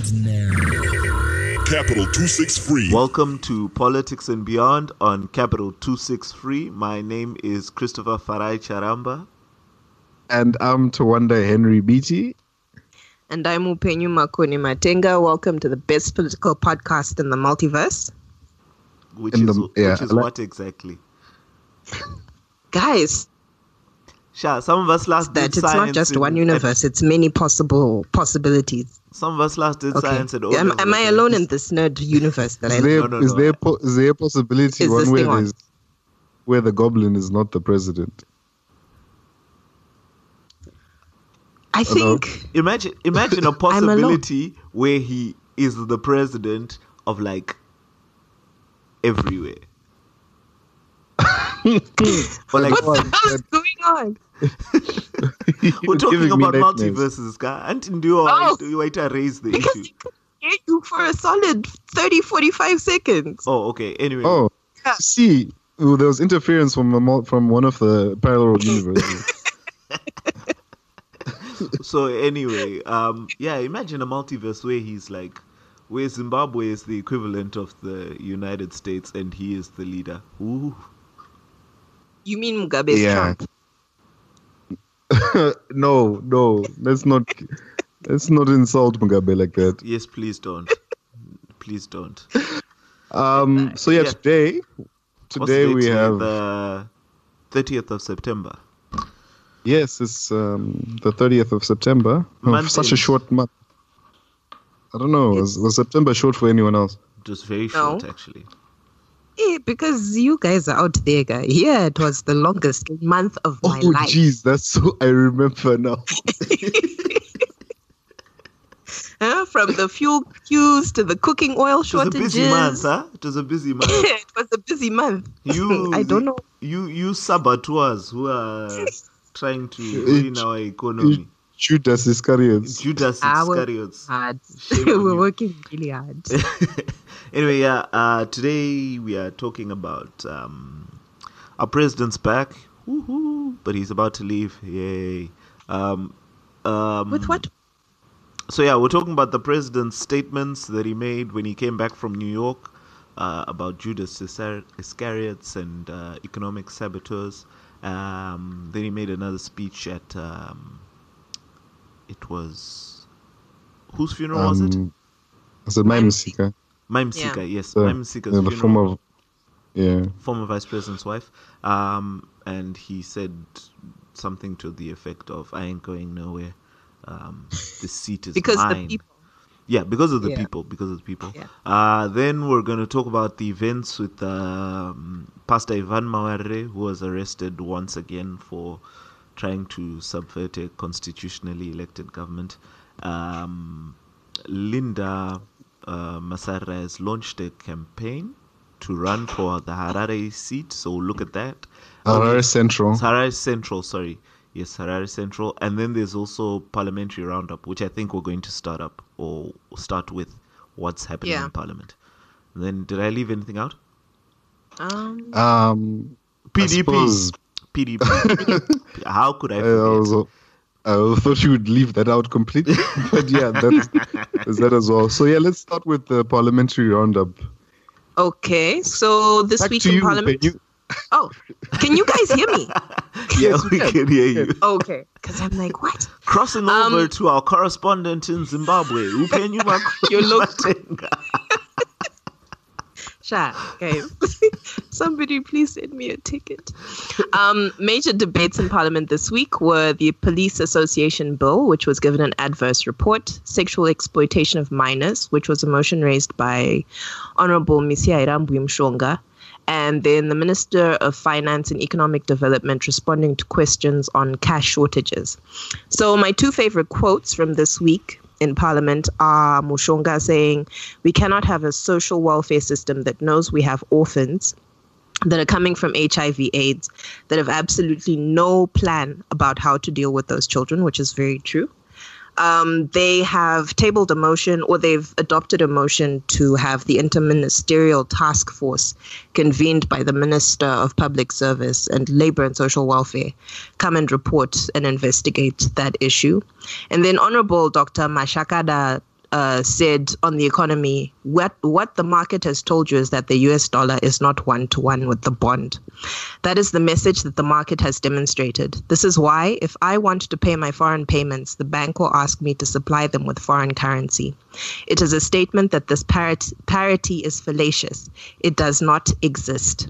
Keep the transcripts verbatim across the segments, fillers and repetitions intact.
And now, Capital two sixty-three. Welcome to Politics and Beyond on Capital two sixty-three. My name is Christopher Farai Charamba. And I'm Tawanda Henry Beatty. And I'm Upenyu Makoni Matenga. Welcome to the best political podcast in the multiverse. Which In is, the- yeah, which is like- what exactly? Guys, Sha, some of us last that did it's not science just in- one universe, it's many possible possibilities. Some of us last did Okay. science at O Am, levels, am I okay? alone in this nerd universe that I Is there, No, no, is no, there, I- po- is there a possibility Is this one where thing on? there's where the goblin is not the president? I Hello? think Imagine, imagine a alone. possibility where he is the president of like everywhere. Or like, what the hell is going on? we're talking giving me about nightmares. multiverses, guy. And do Oh. you wait to raise the Because issue? he could hear you for a solid thirty, forty-five seconds. Oh, okay. Anyway, Oh, Yeah. see, oh, there was interference from a mul- from one of the parallel universes. so anyway, um, yeah. Imagine a multiverse where he's like, where Zimbabwe is the equivalent of the United States, and he is the leader. Ooh. You mean Mugabe's Yeah. Trump? no, no, let's not let's not insult Mugabe like that. Yes, please don't. Please don't. Um. So yeah, Yeah. today, What's today the we date? have the thirtieth of September. yes, it's um the thirtieth of September. Oh, Month such a end. short month. I don't know. Was, was September short for anyone else? Just very No. short, actually. Yeah, because you guys are out there, guy. Yeah, it was the longest month of my Oh, life. jeez, that's so. I remember now. Huh? From the fuel queues to the cooking oil It was a shortages. busy month, huh? It was a busy month. It was a busy month. You, I don't know. You, you saboteurs who are trying to ruin our economy. Judas Iscariot. Judas I work Iscariots. hard. Shame on We're you. working really hard. Anyway, yeah. Uh, today we are talking about um, our president's back. Woohoo! But he's about to leave. Yay! Um, um, With what? So yeah, we're talking about the president's statements that he made when he came back from New York uh, about Judas Iscar- Iscariots and uh, economic saboteurs. Um, then he made another speech at. Um, it was whose funeral was it? Um, was it Mime Seeker? Mime Yeah. Seeker, yes, Uh, Mime Seeker's yeah, the funeral. former, yeah. Former vice president's wife, um, and he said something to the effect of, "I ain't going nowhere. Um, the seat is Because mine." the people. Yeah, because of the Yeah. people. Because of the people. Yeah. Uh, then we're going to talk about the events with um, Pastor Ivan Mawarre, who was arrested once again for trying to subvert a constitutionally elected government. Um, Linda uh, Masara has launched a campaign to run for the Harare seat, so we'll look at that. Harare Central. Harare Central, sorry. Yes, Harare Central. And then there's also Parliamentary Roundup, which I think we're going to start up or start with what's happening Yeah. in Parliament. And then, did I leave anything out? Um, Um, P I D P. suppose- P D P. How could I I, forget? also, I thought you would leave that out completely, but yeah, that's, there's that as well. So yeah, let's start with the parliamentary roundup. okay, so this Back week to in you, Parliament. Penny. Oh, can you guys hear me? Yeah, we can hear you. Okay, because I'm like, what? Crossing Um, over to our correspondent in Zimbabwe, Upenyu Makoni You look- Matenga. Sha, guys. Somebody please send me a ticket. Um, major debates in Parliament this week were the Police Association Bill, which was given an adverse report, sexual exploitation of minors, which was a motion raised by Honorable Misiaira Mbuyimshonga, and then the Minister of Finance and Economic Development responding to questions on cash shortages. So my two favorite quotes from this week in Parliament are Mushonga saying, "We cannot have a social welfare system that knows we have orphans that are coming from H I V AIDS that have absolutely no plan about how to deal with those children," which is very true. Um, they have tabled a motion, or they've adopted a motion to have the interministerial task force convened by the Minister of Public Service and Labour and Social Welfare come and report and investigate that issue. And then Honourable Doctor Mashakada uh, said on the economy, what what the market has told you is that the U S dollar is not one-to-one with the bond. That is the message that the market has demonstrated. This is why, if I want to pay my foreign payments, the bank will ask me to supply them with foreign currency. It is a statement that this parity, parity is fallacious. It does not exist.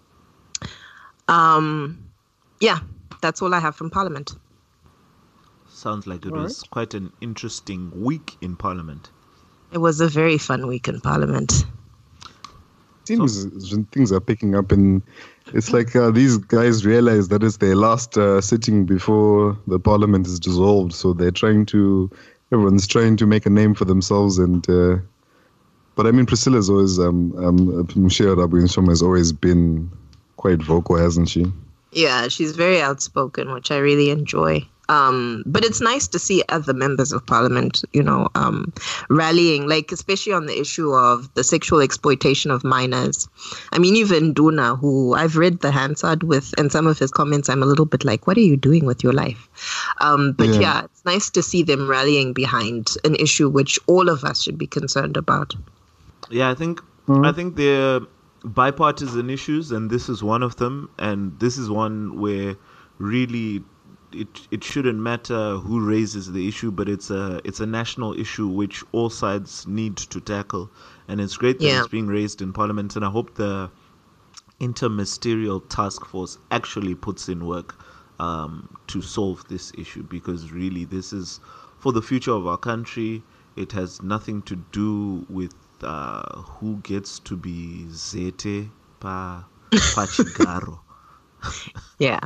Um, yeah, that's all I have from Parliament. Sounds like it All was right. quite an interesting week in Parliament. It was a very fun week in Parliament. Seems things are picking up, and it's like uh, these guys realize that it's their last uh, sitting before the parliament is dissolved. So they're trying to, everyone's trying to make a name for themselves. And uh, but I mean, Priscilla's always, um, um, Mshira Rabu has always been quite vocal, hasn't she? Yeah, she's very outspoken, which I really enjoy. Um, but it's nice to see other members of parliament, you know, um, rallying, like especially on the issue of the sexual exploitation of minors. I mean, even Duna, who I've read the Hansard with, and some of his comments, I'm a little bit like, what are you doing with your life? Um, but yeah. Yeah. it's nice to see them rallying behind an issue which all of us should be concerned about. Yeah, I think Mhm. I think they're bipartisan issues, and this is one of them. And this is one where really it it shouldn't matter who raises the issue, but it's a it's a national issue which all sides need to tackle. And it's great that Yeah. it's being raised in Parliament. And I hope the interministerial task force actually puts in work um, to solve this issue, because really this is for the future of our country. It has nothing to do with uh, who gets to be Zete pa pa Chigaro. Yeah.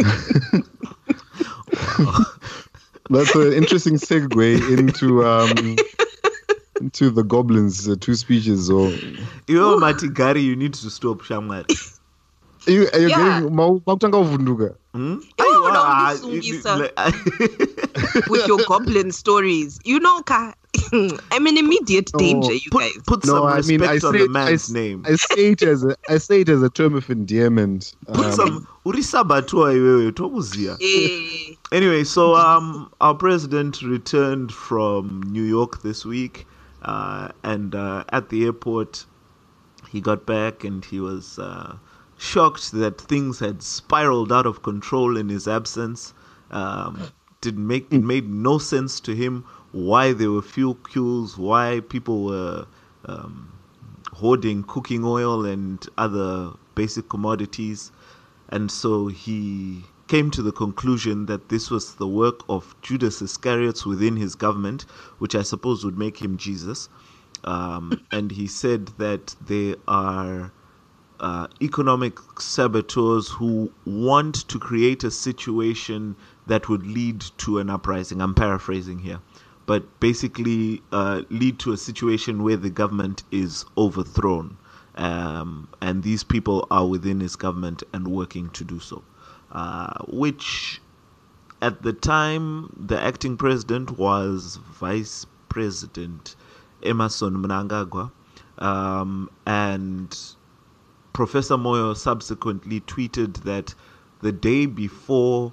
That's an interesting segue into um, into the goblins, uh, two speeches. Or You know, Matigari, you need to stop, Shamwari. are you, are you Yeah. getting mau- mautanga uvunduka? Hmm? Oh, no, Ah, this you- will be you- so- like- With your goblin stories. You know, Ka, I'm in immediate No, danger, you put, guys. put No, some I respect mean I on say the it, I, man's s- name. I say it as a I say it as a term of endearment. Put Um, some urisabatua iwewe tokuzia. Eh, Anyway, so um, our president returned from New York this week, uh, and uh, at the airport, he got back and he was uh, shocked that things had spiraled out of control in his absence. Um, didn't make it made no sense to him why there were fuel queues, why people were um, hoarding cooking oil and other basic commodities. And so he came to the conclusion that this was the work of Judas Iscariot within his government, which I suppose would make him Jesus. Um, and he said that they are uh, economic saboteurs who want to create a situation that would lead to an uprising. I'm paraphrasing here. But basically uh, lead to a situation where the government is overthrown. Um, and these people are within his government and working to do so. Uh, which, at the time, the acting president was Vice President Emerson Mnangagwa. Um, and Professor Moyo subsequently tweeted that the day before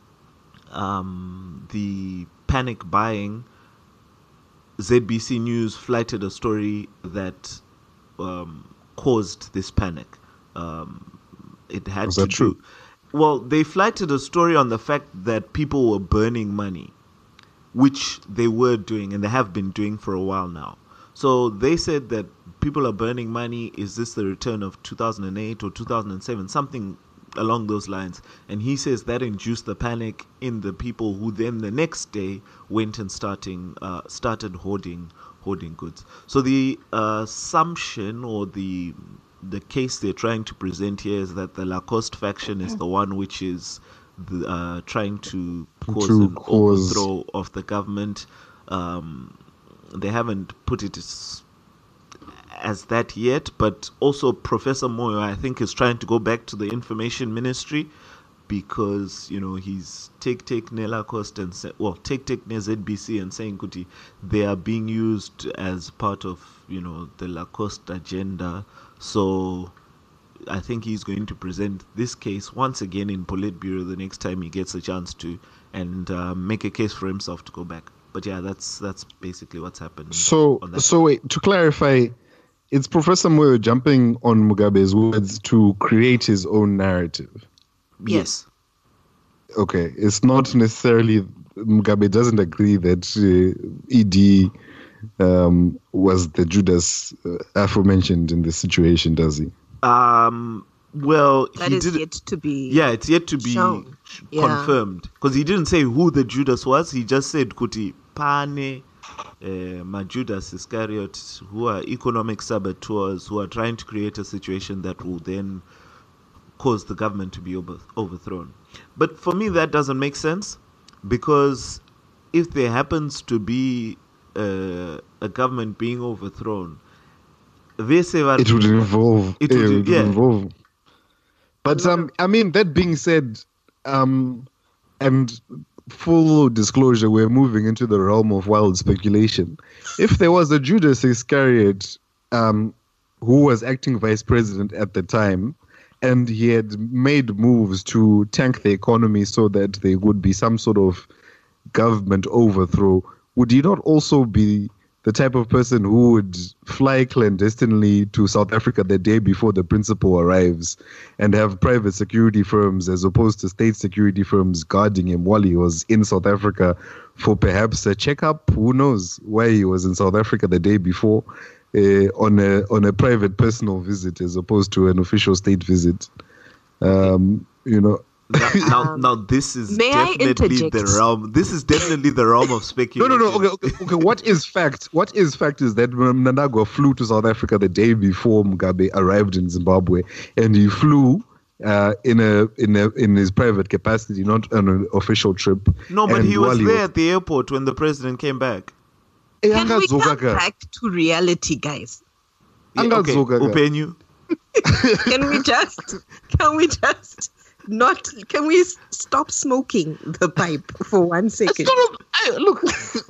um, the panic buying, Z B C News flighted a story that um, caused this panic. Um, it had Was to that true? do. Well, they flighted a story on the fact that people were burning money, which they were doing and they have been doing for a while now. So they said that people are burning money. Is this the return of two thousand eight or two thousand seven? Something along those lines. And he says that induced the panic in the people who then the next day went and starting uh, started hoarding hoarding goods. So the uh, assumption or the the case they're trying to present here is that the Lacoste faction is the one which is the, uh, trying to cause To an cause- overthrow of the government. Um, they haven't put it as, as that yet, but also Professor Moyo, I think, is trying to go back to the information ministry because, you know, he's take take ne Lacoste and say, well, take take ne Z B C and saying Kuti, they are being used as part of, you know, the Lacoste agenda. So I think he's going to present this case once again in Politburo the next time he gets a chance to, and uh, make a case for himself to go back. but yeah, that's that's basically what's happened. So, on that. so wait, to clarify, it's Professor Moyo jumping on Mugabe's words to create his own narrative. Yes. Okay, it's not necessarily Mugabe doesn't agree that uh, E D um, was the Judas uh, aforementioned in this situation, does he? Um. Well, That he is did. yet to be. Yeah, it's yet to be shown. Yeah. confirmed because he didn't say who the Judas was. He just said kuti pane uh, ma Judas Iscariot, who are economic saboteurs who are trying to create a situation that will then cause the government to be over- overthrown. But for me, that doesn't make sense because if there happens to be uh, a government being overthrown, this It would involve. It yeah, would- it would yeah. involve. But um, I mean, that being said, um, and full disclosure, we're moving into the realm of wild speculation. If there was a Judas Iscariot um, who was acting vice president at the time, and he had made moves to tank the economy so that there would be some sort of government overthrow, would he not also be the type of person who would fly clandestinely to South Africa the day before the principal arrives and have private security firms as opposed to state security firms guarding him while he was in South Africa for perhaps a checkup? Who knows why he was in South Africa the day before uh, on a on a private personal visit as opposed to an official state visit. Um, you know. Now, now, now, this is May I definitely the interject? realm. This is definitely the realm of No, speculation. no, no. Okay, okay, okay. What is fact? What is fact is that Mnangagwa flew to South Africa the day before Mugabe arrived in Zimbabwe, and he flew uh, in a in a in his private capacity, not on an official trip. No, but And he was while there at the airport when the president came back. Eh, Can we come Angazokaka. back to reality, guys? Yeah, okay, Angazokaka. Upenyu. Can we just? Can we just? Not can we s- stop smoking the pipe for one second? No, no, I- Look,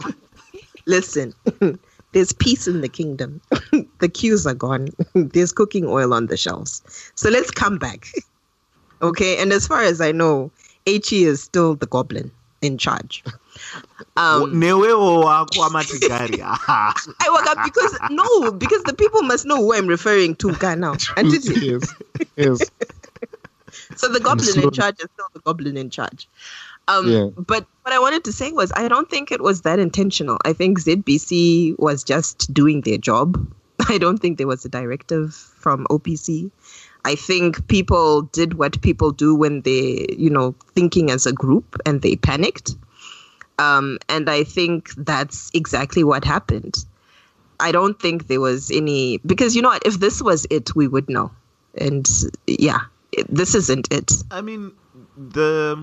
Listen, there's peace in the kingdom. The queues are gone. There's cooking oil on the shelves. So let's come back. Okay, and as far as I know, H E is still the goblin in charge. Um, Newe wako amatigari. Ah. I woke up because no, because the people must know who I'm referring to Ga now. And did you? yes, yes. So the goblin slow. in charge is still the goblin in charge. Um, Yeah. But what I wanted to say was I don't think it was that intentional. I think Z B C was just doing their job. I don't think there was a directive from O P C. I think people did what people do when they, you know, thinking as a group and they panicked. Um, and I think that's exactly what happened. I don't think there was any, because you know what, if this was it, we would know. And yeah, it, this isn't it. I mean, the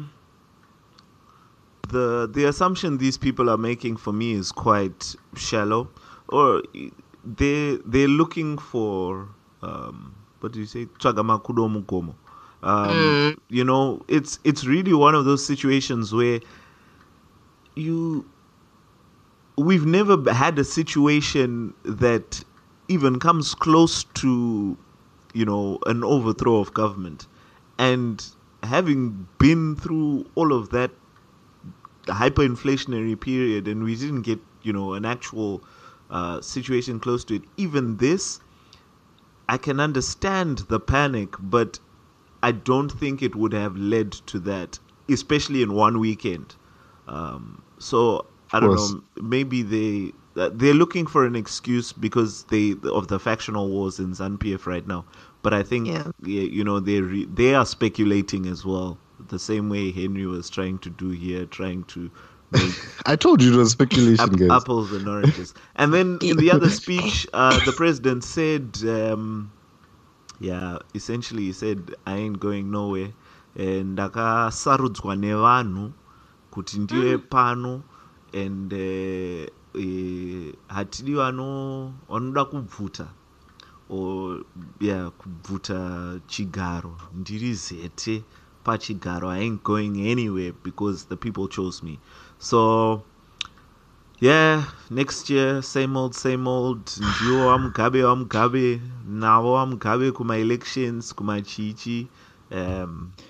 the the assumption these people are making for me is quite shallow, or they they're looking for um, what do you say? Chagamakudo mugomo. Um, you know, it's it's really one of those situations where you we've never had a situation that even comes close to, you know, an overthrow of government. And having been through all of that hyperinflationary period, and we didn't get, you know, an actual uh, situation close to it, even this, I can understand the panic, but I don't think it would have led to that, especially in one weekend. Um, so I don't course. know. Maybe they uh, they're looking for an excuse because they of the factional wars in ZANU-P F right now. But I think Yeah. yeah, you know they re- they are speculating as well, the same way Henry was trying to do here, trying to make I told you it was speculation, Ap- guys. apples and oranges. And then in the other speech, uh, the president said, um, yeah, essentially he said, I ain't going nowhere. And ndakasarudzwa nevanhu kuti ndiwe pano, and uh, eh, hatidi vano vanoda kubvuta, or yeah, kubvuta chigaro, ndiri zete pachigaro. I ain't going anywhere because the people chose me. So yeah, next year same old same old, ndiwo wamugabe wamugabe, navo wamugabe kuma elections kuma chichi. um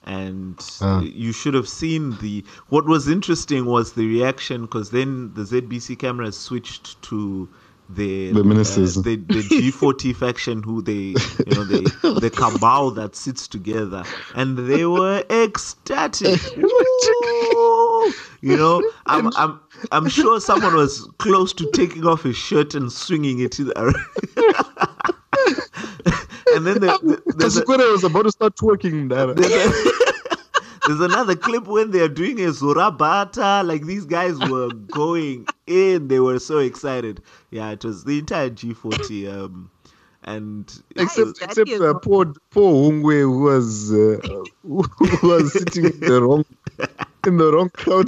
And Ah. you should have seen the. What was interesting was the reaction, because then the Z B C cameras switched to the The ministers. uh, the, the G forty faction, who they, you know, they the cabal that sits together, and they were ecstatic. Woo! You know, I'm I'm I'm sure someone was close to taking off his shirt and swinging it to the. And then the, the, there's, a, Kasukure was about to start twerking. There. there's, a, there's another clip when they're doing a Zorabata. Like, these guys were going in. They were so excited. Yeah, it was the entire G forty. Um, and Except, that except is uh, what- poor, poor Hungwe, who was uh, who was sitting in the wrong in the wrong crowd.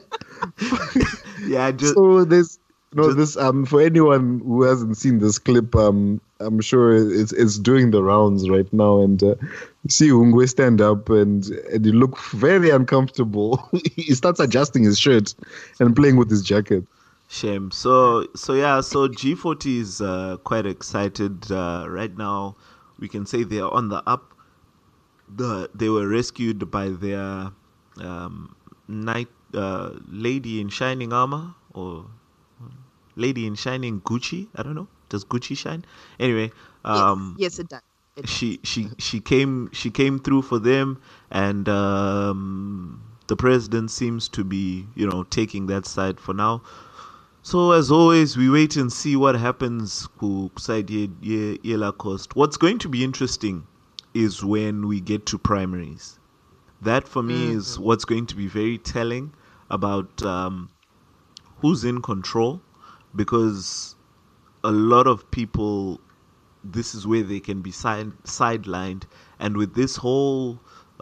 yeah, just So there's no just- this um for anyone who hasn't seen this clip, um I'm sure it's it's doing the rounds right now, and uh, you see Hungwe stand up and and he look very uncomfortable. He starts adjusting his shirt and playing with his jacket. shame. So so yeah, so G forty is uh, quite excited uh, right now. We can say they are on the up. The they were rescued by their um, knight uh, lady in shining armor, or lady in shining Gucci. I don't know. Does Gucci shine? Anyway, um, yes, yes, it does. It does. she she she came she came through for them, and um, the president seems to be, you know, taking that side for now. So as always, we wait and see what happens ku side ye ye Yela Coast. What's going to be interesting is when we get to primaries. That for me is what's going to be very telling about um, who's in control, because a lot of people, this is where they can be side, sidelined. And with this whole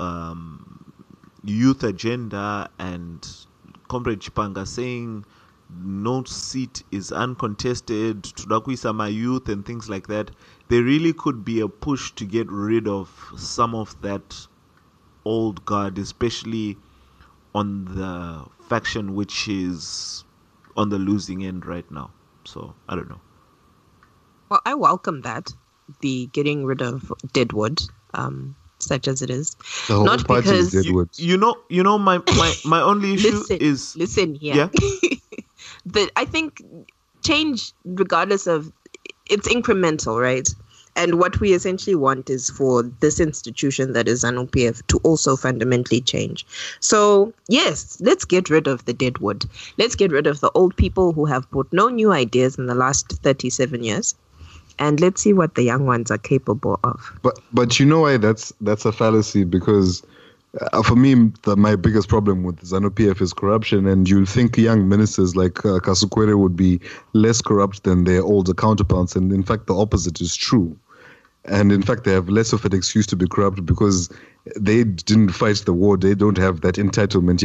um, youth agenda and Comrade Chipanga saying no seat is uncontested, Tudakuisa my youth and things like that, there really could be a push to get rid of some of that old guard, especially on the faction which is on the losing end right now. So, I don't know. Well, I welcome that, the getting rid of Deadwood, um, such as it is. The whole Not party is because- You, Deadwood. you know, you know, my, my, my only issue Listen, is listen here. Yeah? the, I think change, regardless of, it's incremental, right? And what we essentially want is for this institution that is ZANU P F to also fundamentally change. So, yes, let's get rid of the deadwood. Let's get rid of the old people who have brought no new ideas in the last thirty-seven years. And let's see what the young ones are capable of. But but you know why that's that's a fallacy, because uh, for me the, my biggest problem with ZANU P F is corruption, and you'll think young ministers like uh, Kasukwere would be less corrupt than their older counterparts, and in fact the opposite is true. And in fact, they have less of an excuse to be corrupt because they didn't fight the war. They don't have that entitlement.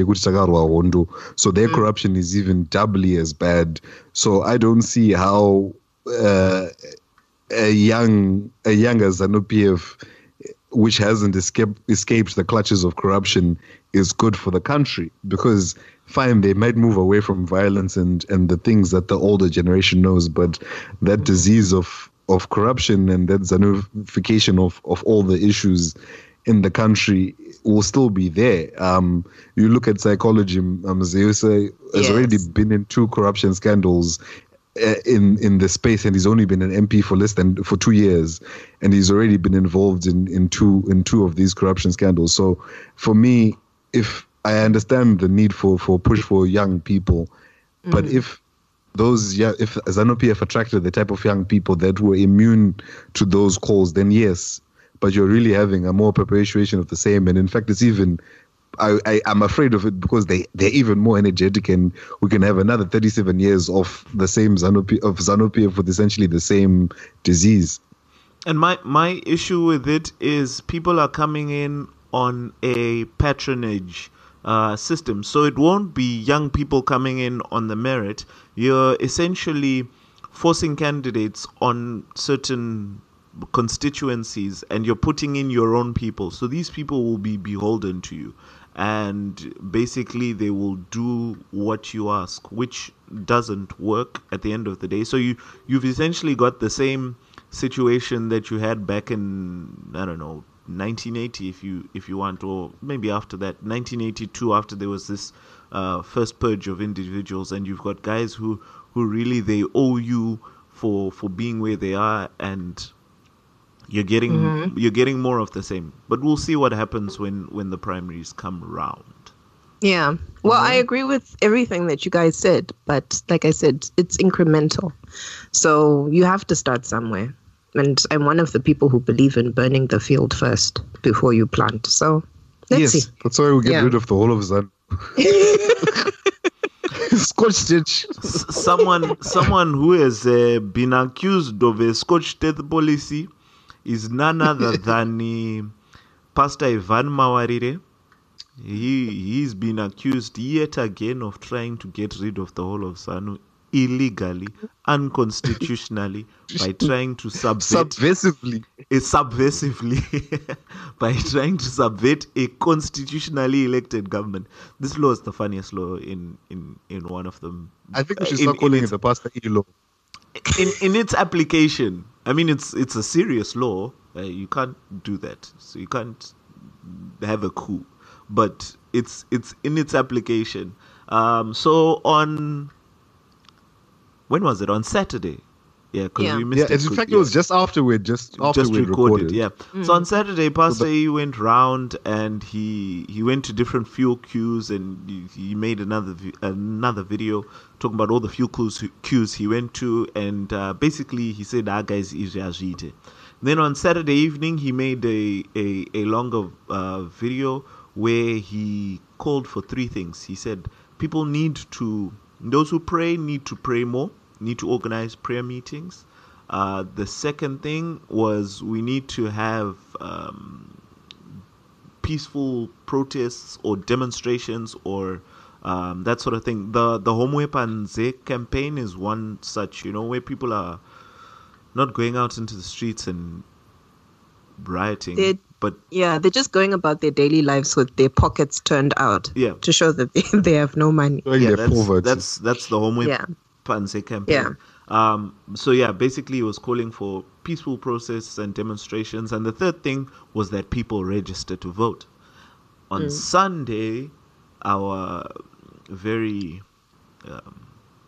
So their corruption is even doubly as bad. So I don't see how uh, a young, a younger ZANU P F, which hasn't escaped, escaped the clutches of corruption, is good for the country. Because fine, they might move away from violence and, and the things that the older generation knows, but that disease of of corruption and that ZANUification of, of all the issues in the country will still be there. Um, you look at psychology, um, Zeusa has Yes. already been in two corruption scandals uh, in in the space, and he's only been an M P for less than for two years, and he's already been involved in, in two in two of these corruption scandals. So, for me, if I understand the need for for push for young people, but if those yeah, if ZANU P F attracted the type of young people that were immune to those calls, then yes. But you're really having a more perpetuation of the same, and in fact, it's even. I, I I'm afraid of it because they they're even more energetic, and we can have another thirty-seven years of the same ZANU P, of ZANU P F with essentially the same disease. And my, my issue with it is people are coming in on a patronage uh, system. So it won't be young people coming in on the merit. You're essentially forcing candidates on certain constituencies, and you're putting in your own people. So these people will be beholden to you. And basically they will do what you ask, which doesn't work at the end of the day. So you, you've essentially got the same situation that you had back in, I don't know, nineteen eighty, if you if you want, or maybe after that, nineteen eighty-two, after there was this uh, first purge of individuals, and you've got guys who, who really they owe you for for being where they are, and you're getting mm-hmm. you're getting more of the same. But we'll see what happens when, when the primaries come around. Yeah. Well, Mm-hmm. I agree with everything that you guys said, but like I said, it's incremental. So you have to start somewhere. And I'm one of the people who believe in burning the field first before you plant. So let's yes, see. that's why we get Yeah. rid of the whole of Zan. Scotch death. S- someone someone who has uh, been accused of a Scotch death policy is none other than uh, Pastor Ivan Mawarire. He he's been accused yet again of trying to get rid of the whole of ZANU illegally, unconstitutionally, by trying to subvert Subversively. uh, subversively by trying to subvert a constitutionally elected government. This law is the funniest law in in, in one of them. I think we should In- start in calling its- it the Pastor E law. in in its application. I mean, it's it's a serious law. Uh, you can't do that. So you can't have a coup. But it's it's in its application. Um, so on when was it? On Saturday. Yeah, because Yeah. we missed Yeah, it. and in 'cause- fact, yeah it was just after we just after just we recorded, recorded. yeah. So on Saturday, Pastor E went round and he he went to different fuel queues and he, he made another vi- another video talking about all the fuel queues, queues he went to, and uh, basically he said, "Ah, guys, izvazvite." Then on Saturday evening, he made a a, a longer uh, video where he called for three things. He said people need to those who pray need to pray more, need to organize prayer meetings. Uh, the second thing was we need to have um, peaceful protests or demonstrations or um, that sort of thing. The the Homo Epanze campaign is one such, you know, where people are not going out into the streets and rioting, They're- but Yeah, they're just going about their daily lives with their pockets turned out Yeah. to show that they, they have no money. Showing yeah, their that's, poverty. that's that's the Homo Yeah. Epanze campaign. Yeah. Um, so yeah, basically it was calling for peaceful protests and demonstrations, and the third thing was that people register to vote. On Sunday, our very um,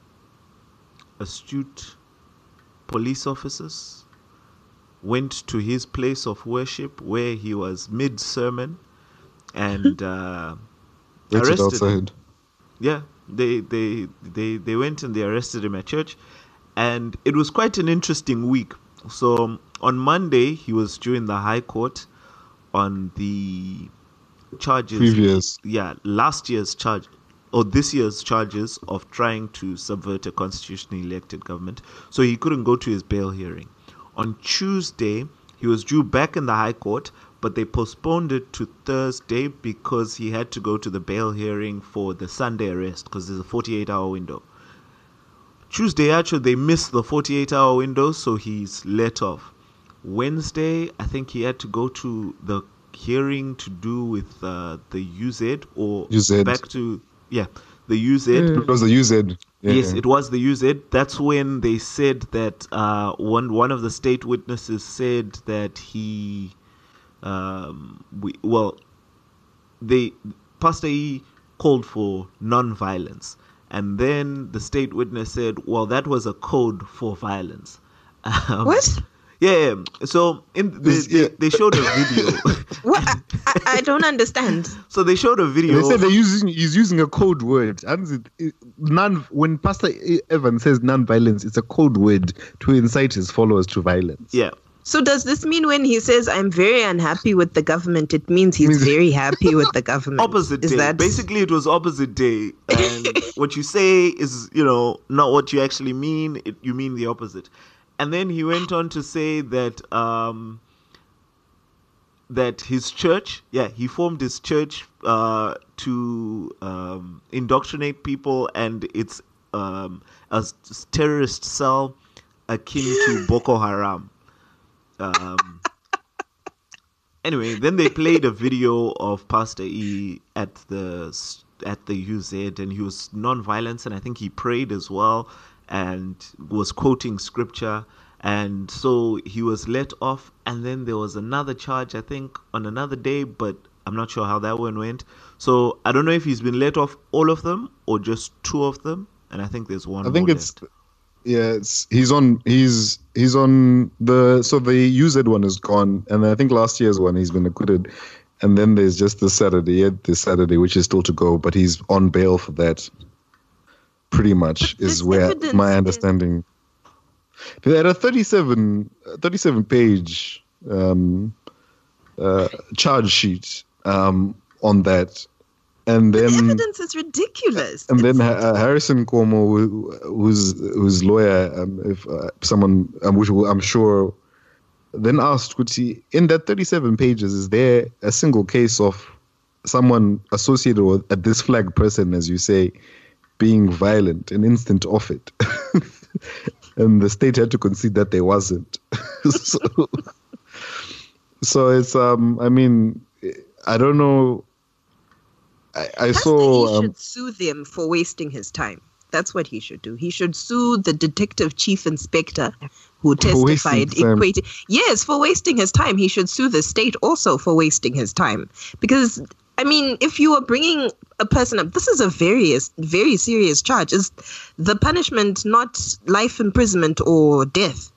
astute police officers went to his place of worship where he was mid-sermon and uh, Waited arrested him. outside. Yeah, they, they they they went and they arrested him at church, and it was quite an interesting week. So um, on Monday he was due in the High Court on the charges. Previous. Yeah, last year's charge or this year's charges of trying to subvert a constitutionally elected government. So he couldn't go to his bail hearing. On Tuesday he was due back in the High Court, but they postponed it to Thursday because he had to go to the bail hearing for the Sunday arrest because there's a forty-eight hour window. Tuesday, actually, they missed the forty-eight hour window, so he's let off. Wednesday, I think he had to go to the hearing to do with uh, the U Z or U Z. back to, yeah, the U Z. It was the U Z. Yeah. Yes, it was the U Z. That's when they said that uh, one one of the state witnesses said that he, um, we, well, they Pastor E called for non-violence, and then the state witness said, "Well, that was a code for violence." Um, What? Yeah. So in they, This- they, yeah. they showed a video. What? I, I, I don't understand. So they showed a video. They said they're using he's using a code word. And it, it, non when Pastor Evans says non-violence, it's a code word to incite his followers to violence. Yeah. So does this mean when he says I'm very unhappy with the government, it means he's Means- very happy with the government? Opposite Is day. that Basically, it was opposite day. And what you say is, you know, not what you actually mean. It, you mean the opposite. And then he went on to say that um, that his church, yeah, he formed his church uh, to um, indoctrinate people, and it's um, a terrorist cell akin to Boko Haram. Um, anyway, then they played a video of Pastor E at the at the U Z, and he was non-violent, and I think he prayed as well, and was quoting scripture. And so he was let off, and then there was another charge, I think, on another day, but I'm not sure how that one went. So I don't know if he's been let off all of them or just two of them, and I think there's one. I think more it's left. yeah, it's he's on he's he's on the so the U Z one is gone, and I think last year's one he's been acquitted, and then there's just this Saturday, yeah, this Saturday which is still to go, but he's on bail for that. Pretty much But is this where evidence my is- understanding. They had a thirty-seven, thirty-seven page um, uh, charge sheet um, on that, and The then evidence is ridiculous. and then It's- uh, Harrison Cuomo, who- who's whose lawyer, um, if uh, someone, um, which will- I'm sure, then asked, "Could he, in that thirty-seven pages, is there a single case of someone associated with a this flag person, as you say, being violent, an instant of it?" And the state had to concede that there wasn't. so, so it's um. I mean, I don't know. I, I Pastor saw. E Um, should sue them for wasting his time. That's what he should do. He should sue the detective chief inspector who For wasting testified. his time. Equating, yes, for wasting his time. He should sue the state also for wasting his time. Because, I mean, if you are bringing a person up, this is a very, very serious charge. Is the punishment not life imprisonment or death?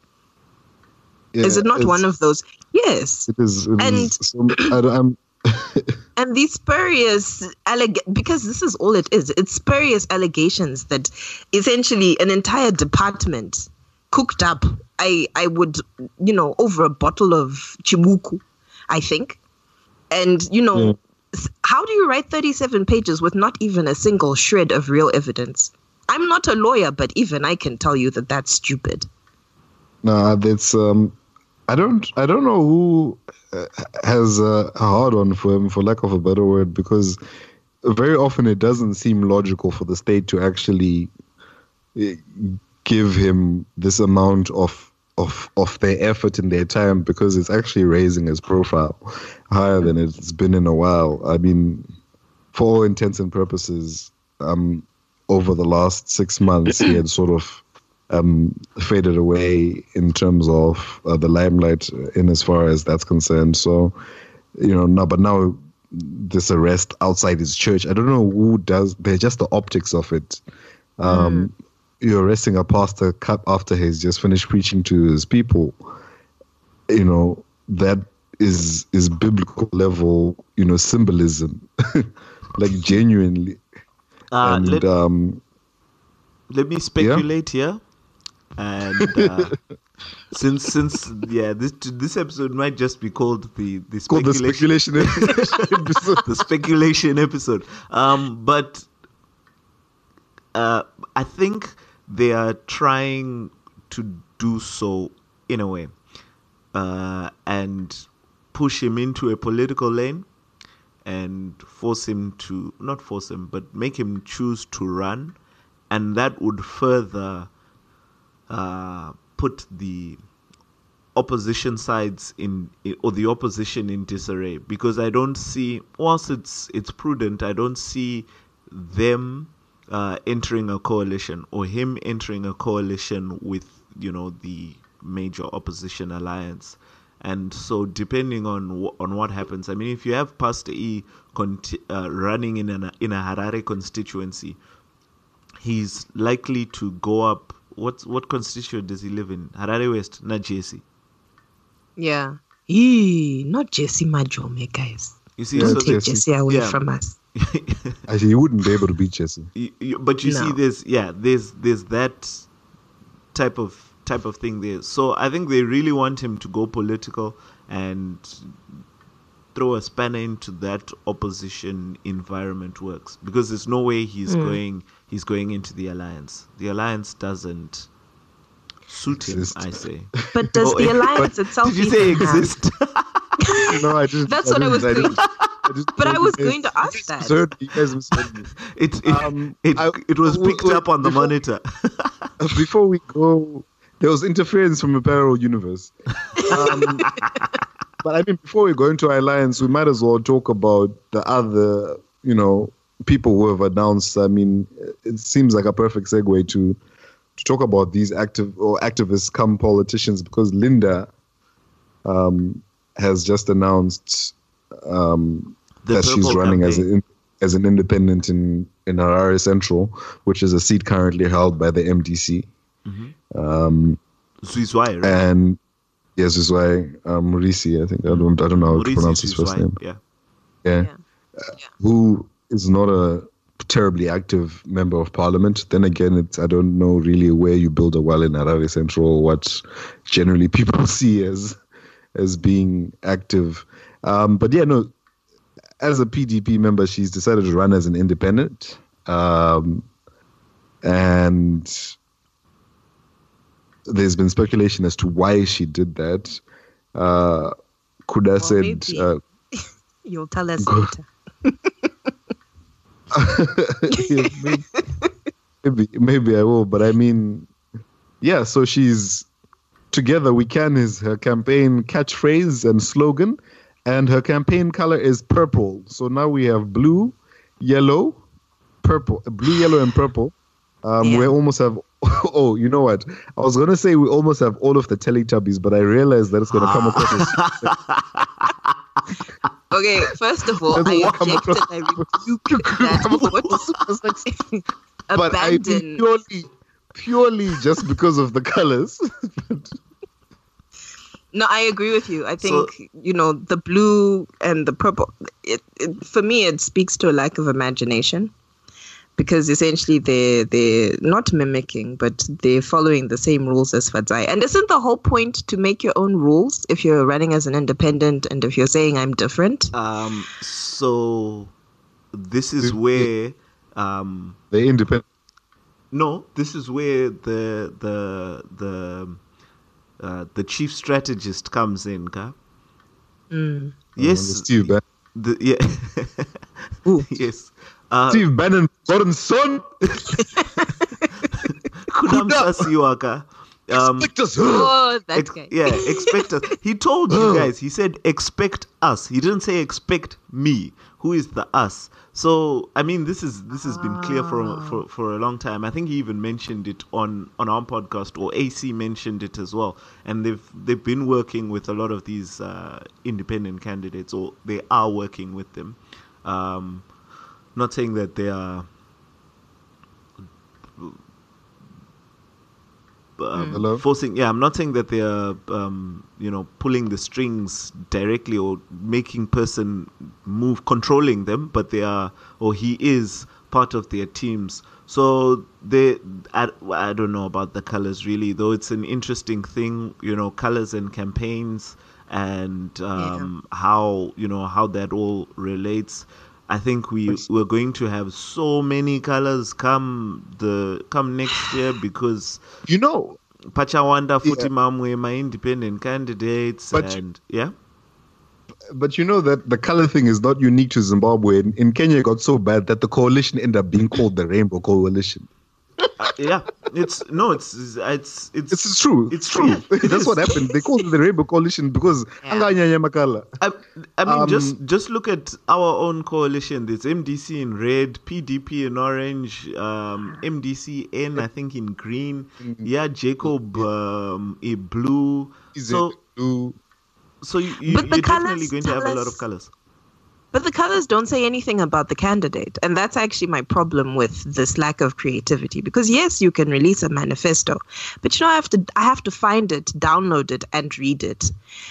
yeah, is it not it's- one of those? Yes. It is. It And- is so, I, don't- I'm, And these spurious alleg because this is all it is. It's spurious allegations that essentially an entire department cooked up. I I would you know over a bottle of chibuku, I think, and you know Yeah. s- how do you write thirty-seven pages with not even a single shred of real evidence? I'm not a lawyer, but even I can tell you that that's stupid. Nah, that's um, I don't, I don't know who uh, has a hard on for him, for lack of a better word, because very often it doesn't seem logical for the state to actually uh, give him this amount of of of their effort and their time, because it's actually raising his profile higher than it's been in a while. I mean, for all intents and purposes, um, over the last six months, he had sort of um, faded away in terms of uh, the limelight in as far as that's concerned. So, you know, now, but now this arrest outside his church, I don't know who does, they're just the optics of it. Um, mm. You're arresting a pastor cut after he's just finished preaching to his people. You know, that is, is biblical level, you know, symbolism, like genuinely. Uh, and, let, um, let me speculate yeah? here. And uh, since since yeah, this this episode might just be called the the speculation, called the speculation episode. the speculation episode. Um, but uh, I think they are trying to do so in a way, uh, and push him into a political lane, and force him to not force him, but make him choose to run, and that would further. Uh, put the opposition sides in, or the opposition in disarray, because I don't see, whilst it's it's prudent, I don't see them uh, entering a coalition or him entering a coalition with, you know, the major opposition alliance. And so, depending on w- on what happens, I mean, if you have Pastor E conti- uh, running in an in a Harare constituency, he's likely to go up. What what constituent does he live in? Harare West, not Jesse. Yeah. Eee, not Jesse Majome, guys. You see, Yeah, so Don't take Jesse. Jesse away Yeah. from us. Actually, you wouldn't be able to beat Jesse. you, you, but you No. see, there's yeah, there's there's that type of type of thing there. So I think they really want him to go political and throw a spanner into that opposition environment works, because there's no way he's Mm. going he's going into the alliance. The alliance doesn't suit him, Exist. I say. But does Oh, the alliance itself Did you say even have- exist? No, I just. That's what I was didn't- going- didn't- I just- But I was you guys- going to ask you guys that. misheard- You guys misheard me. It it, Um, it, I- it was w- picked w- up on the before- monitor. Before we go, there was interference from a parallel universe. Um, but I mean, before we go into our alliance, we might as well talk about the other, you know, people who have announced. I mean, it seems like a perfect segue to to talk about these active or activists come politicians because Linda um, has just announced um, that she's running as an as an independent in in Harare Central, which is a seat currently held by the M D C. Mm-hmm. Um, Zizwai, right? and yes, Zizwai um, Murisi, I think I don't I don't know how to Murisi pronounce his first Zizwai, name. Yeah. Yeah. Yeah. Uh, who is not a terribly active member of parliament. Then again, it's I don't know really where you build a well in Harare Central, or what generally people see as as being active. Um, but yeah, no, as a P D P member, she's decided to run as an independent. Um, and there's been speculation as to why she did that. Uh, Kuda Well, said... maybe. Uh, You'll tell us Go- later. Yeah, maybe, maybe maybe I will, but I mean, yeah. So she's Together We Can is her campaign catchphrase and slogan, and her campaign color is purple. So now we have blue, yellow, purple, blue, yellow, and purple. Um, Yeah. We almost have. Oh, you know what? I was gonna say we almost have all of the Teletubbies, but I realized that it's gonna come across as Okay, first of all, That's I what I'm objected. I rebuked that. But I Abandon. mean, purely, purely just because of the colors. No, I agree with you. I think, So- you know, the blue and the purple, it, it, for me, it speaks to a lack of imagination, because essentially they're, they're not mimicking, but they're following the same rules as Fadzai. And isn't the whole point to make your own rules if you're running as an independent and if you're saying I'm different? Um, so this is The- where um, The independent. no, this is where the the the uh, the chief strategist comes in, ka? Mm. Yes, Steve, Ban- the, yeah, Ooh. yes. Uh, Steve Bannon, Gordon's son. Kunamsasiwa, ka? Um, Expect us. Oh, that Ex- guy. yeah, expect us. He told you guys, he said, expect us. He didn't say expect me. Who is the us? So, I mean, this is this has been clear for, a- for for a long time. I think he even mentioned it on, on our podcast, or A C mentioned it as well. And they've they've been working with a lot of these uh, independent candidates, or they are working with them. Um, not saying that they are um, Hello? forcing. Yeah, I'm not saying that they are, um, you know, pulling the strings directly or making person move, controlling them, but they are, or he is part of their teams. So they, I, I don't know about the colors really, though it's an interesting thing, you know, colors and campaigns and um, how, you know, how that all relates. I think we we're going to have so many colors come the come next year, because You know, Pachawanda Yeah. Futi Mamwe, my independent candidates, But you- and yeah, but you know that the color thing is not unique to Zimbabwe. In, in Kenya, it got so bad that the coalition ended up being called the Rainbow Coalition. uh, yeah. It's no, it's it's it's This is true. It's true. It That's is. what happened. They called it the Rainbow Coalition because Yeah. Anganyanya Makala. I, I mean, Um, just just look at our own coalition. There's M D C in red, P D P in orange, um, M D C N I think in green. Yeah, Jacob um, in blue. Is So it blue? so you, you, But the you're definitely colours going to have tell a lot us- of colors. But the colors don't say anything about the candidate. And that's actually my problem with this lack of creativity. Because yes, you can release a manifesto, but you know, I have to I have to find it, download it, and read it.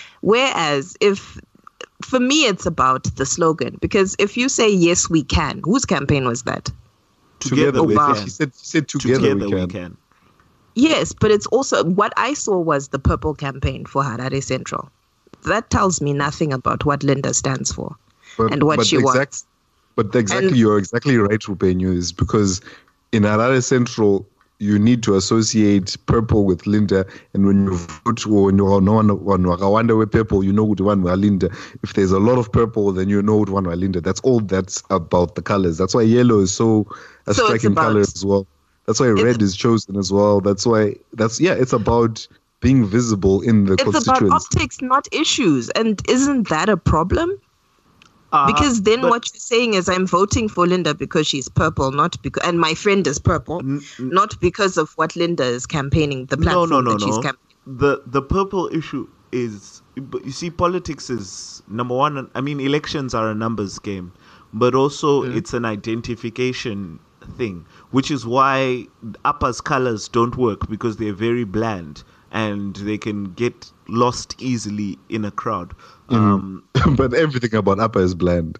Whereas if for me it's about the slogan. Because if you say yes we can, whose campaign was that? Together we can. can. She said, she said together, Together we, can. we can. Yes, but it's also what I saw was the purple campaign for Harare Central. That tells me nothing about what Linda stands for. But, And what but she exact- wants. But exactly, And- you're exactly right, Rupenyu, is because in Harare Central, you need to associate purple with Linda, and when you vote or when you know one wonder with purple, you know which one was Linda. If there's a lot of purple, then you know which one was Linda. That's all that's about the colors. That's why yellow is so a So it's striking about- color as well. That's why red is chosen as well. That's why that's yeah, it's about being visible in the It's about constituency. optics, not issues. And isn't that a problem? Uh, Because then but- what you're saying is I'm voting for Linda because she's purple, not because, and my friend is purple, N- n- not because of what Linda is campaigning, the No, platform no, no, that she's no. campaigning. The the purple issue is, but you see, politics is number one. I mean, elections are a numbers game, but also it's an identification thing, which is why Appa's colors don't work because they're very bland and they can get lost easily in a crowd. Um, But everything about Appa is bland.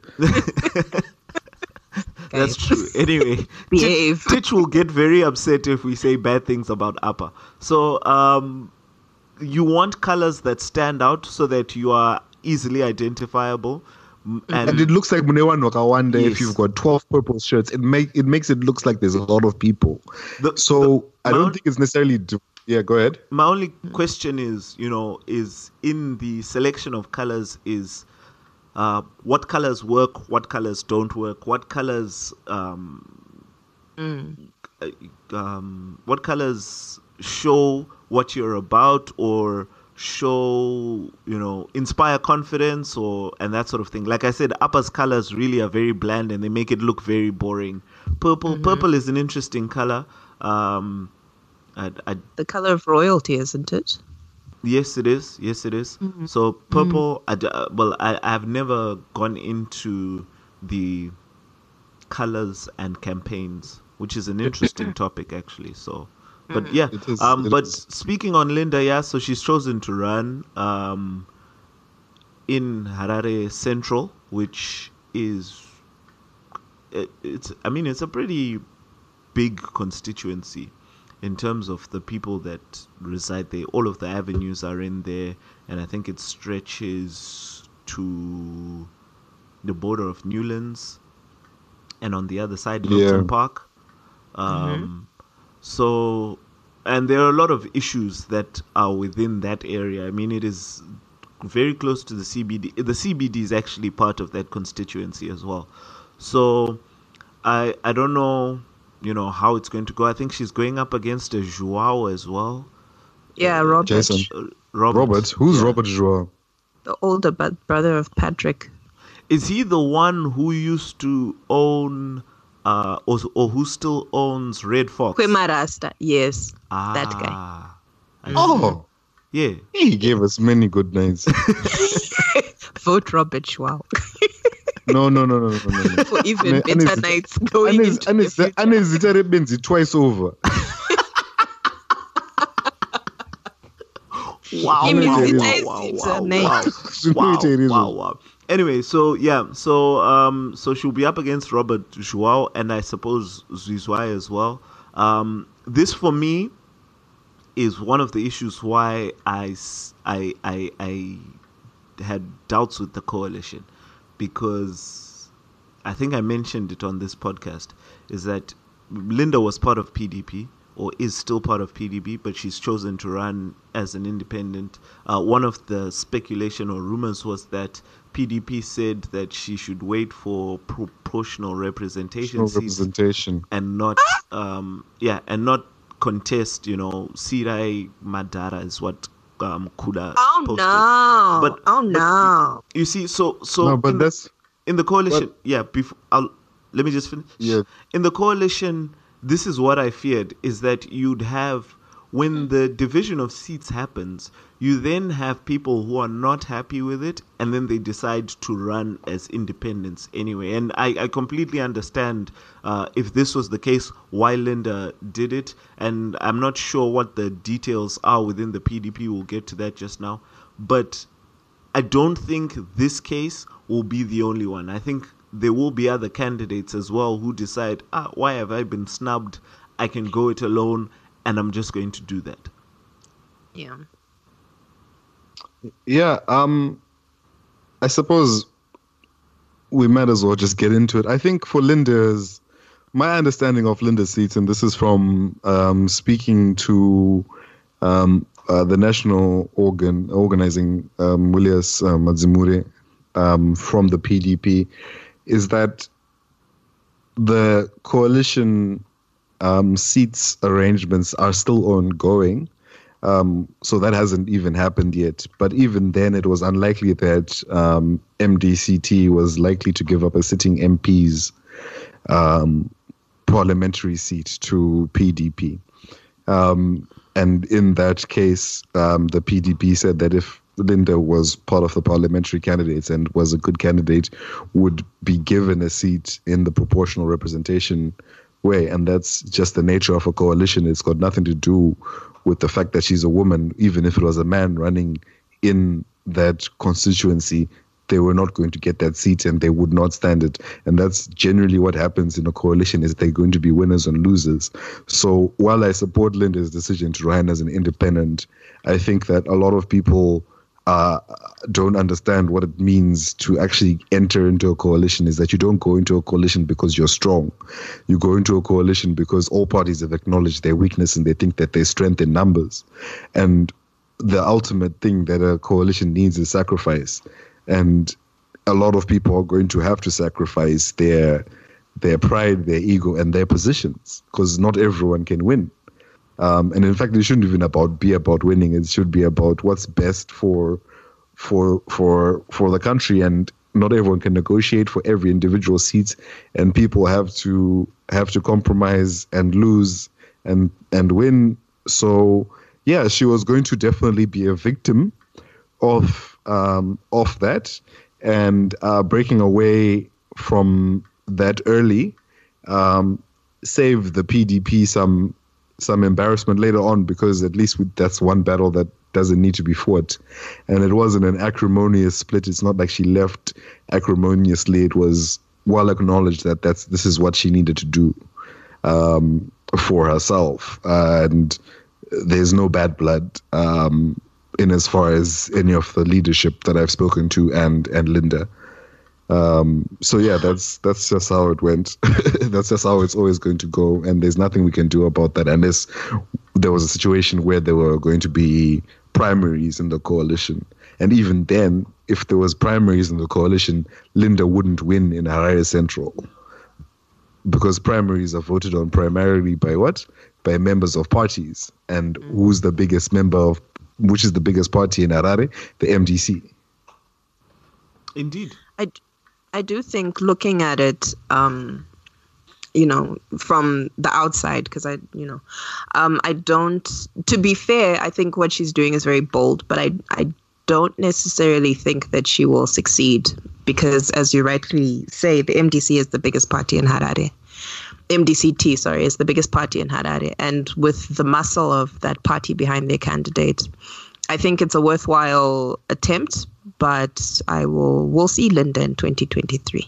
That's true. Anyway, Behave. Titch, Titch will get very upset if we say bad things about Appa. So um, you want colors that stand out so that you are easily identifiable. M- And, And it looks like Munewa Noka one day Yes. if you've got twelve purple shirts. It make it makes it looks like there's a lot of people. The- so the- I my don't own- think it's necessarily. Do- yeah, go ahead. my only question is, you know, is in the selection of colors is uh, what colors work, what colors don't work, what colors um, uh, um, what colors show what you're about or show, you know, inspire confidence or and that sort of thing. Like I said, Appa's colors really are very bland and they make it look very boring. Purple, purple is an interesting color. Um, I, I, The color of royalty, isn't it? yes, it is. Yes, it is. So purple. I d- uh, well, I I've never gone into the colors and campaigns, which is an interesting topic actually. So, but yeah. It is, um, it but is. speaking on Linda, yeah. So she's chosen to run um in Harare Central, which is it, it's. I mean, it's a pretty big constituency in terms of the people that reside there. All of the avenues are in there, and I think it stretches to the border of Newlands, and on the other side, Milton Yeah. Park. Um, So, and there are a lot of issues that are within that area. I mean, it is very close to the C B D. The C B D is actually part of that constituency as well. So, I I don't know, you know, how it's going to go. I think she's going up against a Joao as well. Yeah, Robert, Jason. Uh, Robert. Robert, who's Yeah. Robert Joao? the older bu- brother of Patrick. Is he the one who used to own, uh, or, or who still owns Red Fox? Kwemarasta, yes, that guy. Ah, I see. Oh, Yeah. he gave us many good nights. Vote Robert Schwau No, no, no, no, no, no. no. for even Ne- better Anis- nights going Anis- into Anis- the future. Anis Zitare Benzi twice over. Wow, Give me wow, the wow, taste, wow, it's wow, a name. wow, wow, It is. wow, wow. Anyway, so yeah, so um, so she'll be up against Robert Joao and I suppose Zizwai as well. Um, this for me is one of the issues why I, s- I, I, I had doubts with the coalition, because I think I mentioned it on this podcast, is that Linda was part of P D P or is still part of P D P, but she's chosen to run as an independent. Uh, one of the speculation or rumors was that P D P said that she should wait for proportional representation No seats representation. and not, um, yeah, and not contest. You know, Sirai Madara is what um, Kuda Oh posted. no! But- oh but- no! You see, so so No, but in, the, that's in the coalition, but- yeah. Before, I'll let me just finish. Yeah. In the coalition, this is what I feared: is that you'd have, when the division of seats happens, you then have people who are not happy with it, and then they decide to run as independents anyway. And I, I completely understand uh, if this was the case, why Linda did it, and I'm not sure what the details are within the P D P. We'll get to that just now, but I don't think this case will be the only one. I think there will be other candidates as well who decide, ah, why have I been snubbed? I can go it alone, and I'm just going to do that. Yeah. Yeah, um, I suppose we might as well just get into it. I think for Linda's, my understanding of Linda's seats, and this is from um, speaking to um, uh, the national organ organizing um, Willias uh, Madzimure um, from the P D P, is that the coalition um, seats arrangements are still ongoing. Um, so that hasn't even happened yet. But even then, it was unlikely that um, M D C T was likely to give up a sitting M P's um, parliamentary seat to P D P. Um, and in that case, um, the P D P said that if Linda was part of the parliamentary candidates and was a good candidate, would be given a seat in the proportional representation way. And that's just the nature of a coalition. It's got nothing to do with the fact that she's a woman. Even if it was a man running in that constituency, they were not going to get that seat and they would not stand it. And that's generally what happens in a coalition, is they're going to be winners and losers. So while I support Linda's decision to run as an independent, I think that a lot of people uh, don't understand what it means to actually enter into a coalition, is that you don't go into a coalition because you're strong. You go into a coalition because all parties have acknowledged their weakness and they think that there's strength in numbers. And the ultimate thing that a coalition needs is sacrifice. And a lot of people are going to have to sacrifice their their pride, their ego, and their positions, because not everyone can win. Um, and in fact, it shouldn't even about be about winning. It should be about what's best for for for for the country. And not everyone can negotiate for every individual seat, and people have to have to compromise and lose and and win. So yeah, she was going to definitely be a victim of um, of that, and uh, breaking away from that early um, saved the P D P some some embarrassment later on, because at least we, that's one battle that doesn't need to be fought. And it wasn't an acrimonious split. It's not like she left acrimoniously. It was well acknowledged that that's this is what she needed to do um, for herself, uh, and there's no bad blood um, in as far as any of the leadership that I've spoken to and and Linda. Um, so yeah, that's that's just how it went. That's just how it's always going to go, and there's nothing we can do about that unless there was a situation where there were going to be primaries in the coalition. And even then, if there was primaries in the coalition, Linda wouldn't win in Harare Central, because primaries are voted on primarily by what? By members of parties. And who's the biggest member of, which is the biggest party in Harare? The M D C. Indeed. I, I do think, looking at it, um, you know, from the outside, because I, you know, um, I don't, to be fair, I think what she's doing is very bold, but I, I don't necessarily think that she will succeed, because as you rightly say, the M D C is the biggest party in Harare. M D C T, sorry, is the biggest party in Harare. And with the muscle of that party behind their candidate, I think it's a worthwhile attempt, but I will, we'll see Linda in twenty twenty-three.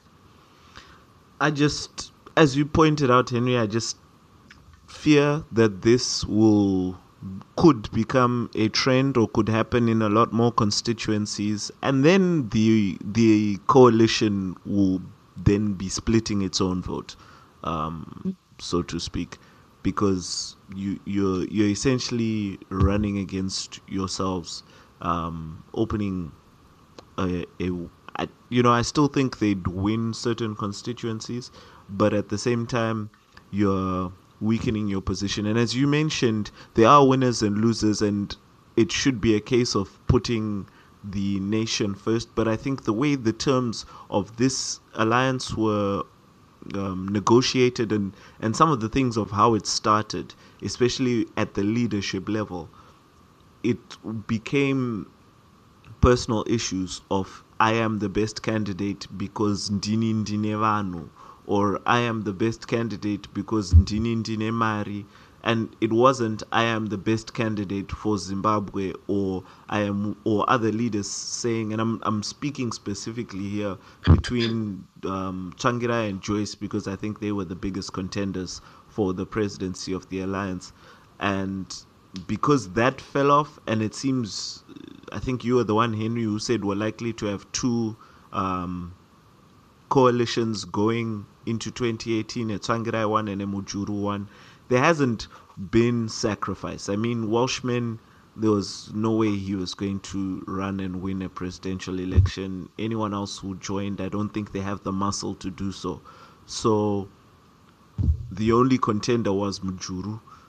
I just, as you pointed out, Henry, I just fear that this will, could become a trend, or could happen in a lot more constituencies. And then the, the coalition will then be splitting its own vote, um, so to speak. Because you you're you're essentially running against yourselves, um, opening a, a, a you know I still think they'd win certain constituencies, but at the same time you're weakening your position. And as you mentioned, there are winners and losers, and it should be a case of putting the nation first. But I think the way the terms of this alliance were Um, negotiated, and, and some of the things of how it started, especially at the leadership level, it became personal issues of, I am the best candidate because ndini ndine vanu, or I am the best candidate because ndini ndine mari. And it wasn't, I am the best candidate for Zimbabwe, or I am, or other leaders saying, and I'm I'm speaking specifically here between um, Tsvangirai and Joyce, because I think they were the biggest contenders for the presidency of the alliance. And because that fell off, and it seems, I think you were the one, Henry, who said we're likely to have two um, coalitions going into twenty eighteen, a Tsvangirai one and a Mujuru one. There hasn't been sacrifice. I mean, Welshman, there was no way he was going to run and win a presidential election. Anyone else who joined, I don't think they have the muscle to do so. So the only contender was Mujuru.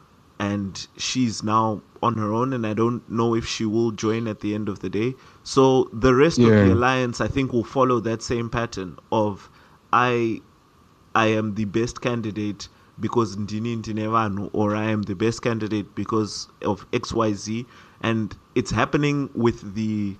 and she's now on her own, and I don't know if she will join at the end of the day. So the rest of Yeah. the alliance, I think, will follow that same pattern of I, I am the best candidate because Ndini Ndinevanu, or I am the best candidate because of X Y Z, and it's happening with the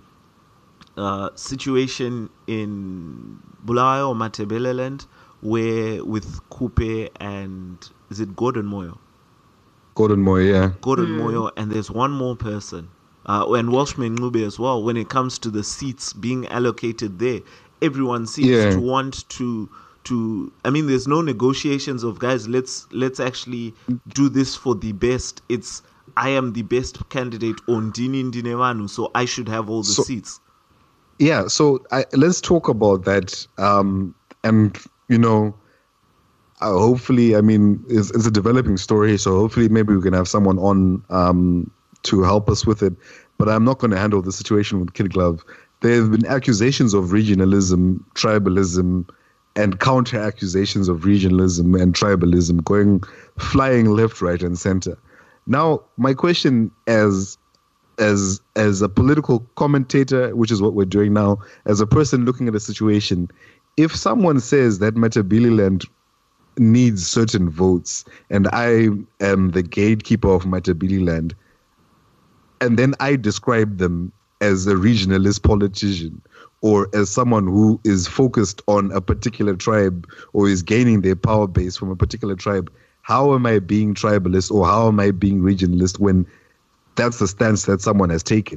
uh, situation in Bulawayo or Matabeleland, where with Kupe and is it Gordon Moyo? Gordon Moore, yeah. Gordon Moyo, and there's one more person, uh, and Welshman Ngube as well. When it comes to the seats being allocated there, everyone seems Yeah. to want to to. I mean, there's no negotiations of guys. Let's let's actually do this for the best. It's I am the best candidate on Ndini Ndinevanu, so I should have all the So- seats. Yeah, so I, let's talk about that. Um, and, you know, uh, hopefully, I mean, it's, it's a developing story, so hopefully maybe we can have someone on um, to help us with it. But I'm not going to handle the situation with Kid Glove. There have been accusations of regionalism, tribalism, and counter accusations of regionalism and tribalism going flying left, right, and center. Now, my question as as as a political commentator, which is what we're doing now, as a person looking at a situation, if someone says that Matabeleland needs certain votes and I am the gatekeeper of Matabeleland, and then I describe them as a regionalist politician or as someone who is focused on a particular tribe or is gaining their power base from a particular tribe, how am I being tribalist or how am I being regionalist when that's the stance that someone has taken?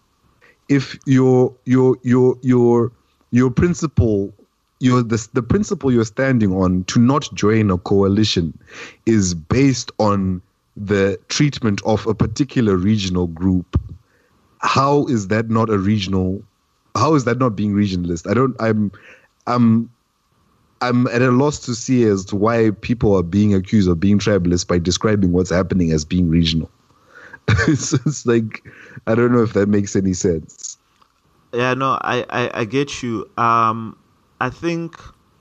If your your your your your principle, your the the principle you're standing on to not join a coalition is based on the treatment of a particular regional group, how is that not a regional? How is that not being regionalist? I don't. I'm. I'm. I'm at a loss to see as to why people are being accused of being tribalist by describing what's happening as being regional. it's, it's like, I don't know if that makes any sense. Yeah, no, I, I, I get you. Um, I think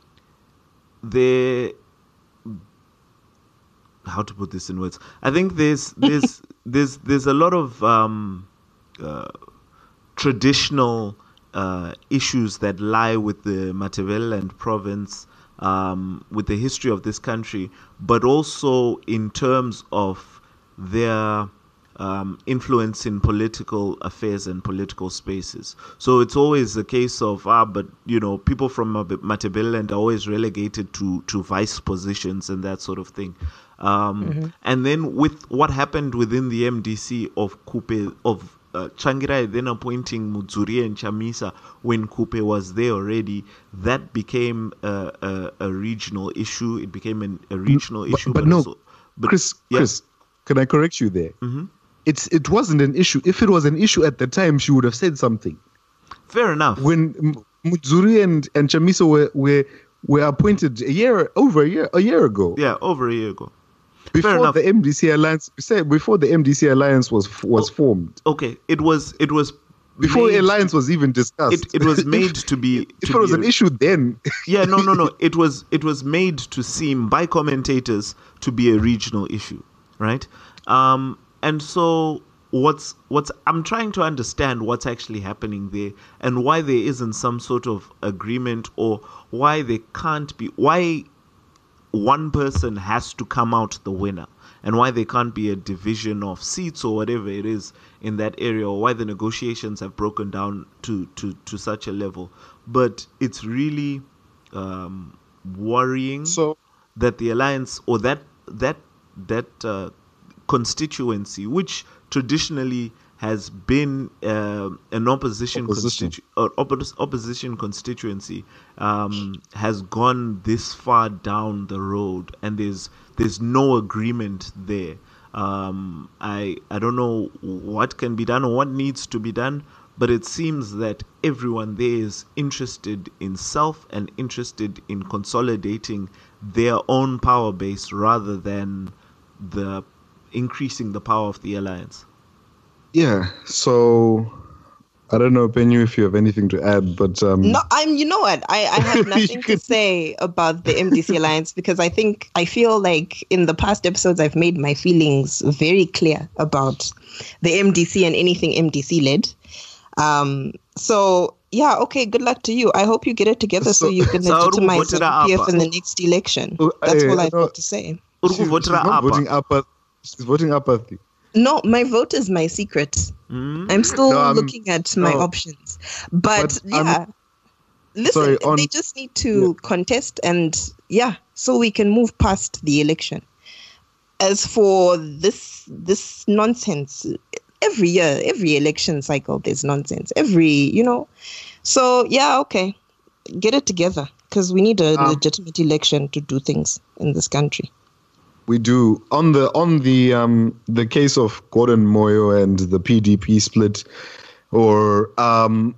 the how to put this in words. I think there's there's there's there's a lot of um, uh, traditional uh, issues that lie with the Matabeleland province, um, with the history of this country, but also in terms of their Um, influence in political affairs and political spaces. So it's always a case of, ah, but, you know, people from Matabeleland are always relegated to, to vice positions and that sort of thing. Um, mm-hmm. And then with what happened within the M D C of Kupe, of uh, Changirai then appointing Mudzuri and Chamisa when Kupe was there already, that became a, a, a regional issue. It became an, a regional but, issue. But, but no, also, but, Chris, yeah. Chris, can I correct you there? Mm-hmm. It's it wasn't an issue. If it was an issue at the time, she would have said something. Fair enough. When Mudzuri and, and Chamisa were, were were appointed a year over a year a year ago. Yeah, over a year ago. Before the M D C alliance, before the M D C alliance was was oh, formed. Okay, it was it was before the alliance was even discussed. It, it was made to be. If to it was be an a, issue then. Yeah, no, no, no. It was it was made to seem by commentators to be a regional issue, right? Um, and so what's what's I'm trying to understand what's actually happening there and why there isn't some sort of agreement, or why there can't be, why one person has to come out the winner, and why there can't be a division of seats or whatever it is in that area, or why the negotiations have broken down to to, to such a level. But it's really um, worrying so, that the alliance, or that that that uh, constituency, which traditionally has been uh, an opposition opposition, constitu- or oppos- opposition constituency, um, has gone this far down the road, and there's there's no agreement there. Um, I I don't know what can be done or what needs to be done, but it seems that everyone there is interested in self and interested in consolidating their own power base rather than the increasing the power of the alliance. Yeah, so I don't know, Penny, if you have anything to add, but um, no, I'm. You know what? I, I have nothing to say about the M D C Alliance because I think I feel like in the past episodes I've made my feelings very clear about the M D C and anything M D C led. Um. So yeah, okay. Good luck to you. I hope you get it together so, so you can so legitimize the P F in the next election. That's all I've got to say. She's, she's not voting apathy. She's voting apathy. No, my vote is my secret. Mm. I'm still no, I'm, looking at my no. options. But, but yeah, I'm, listen, sorry, on, they just need to yeah. contest and yeah, so we can move past the election. As for this this nonsense, every year, every election cycle, there's nonsense. Every, you know. So yeah, okay. Get it together because we need a um, legitimate election to do things in this country. We do. On the on the um the case of Gordon Moyo and the P D P split, or um,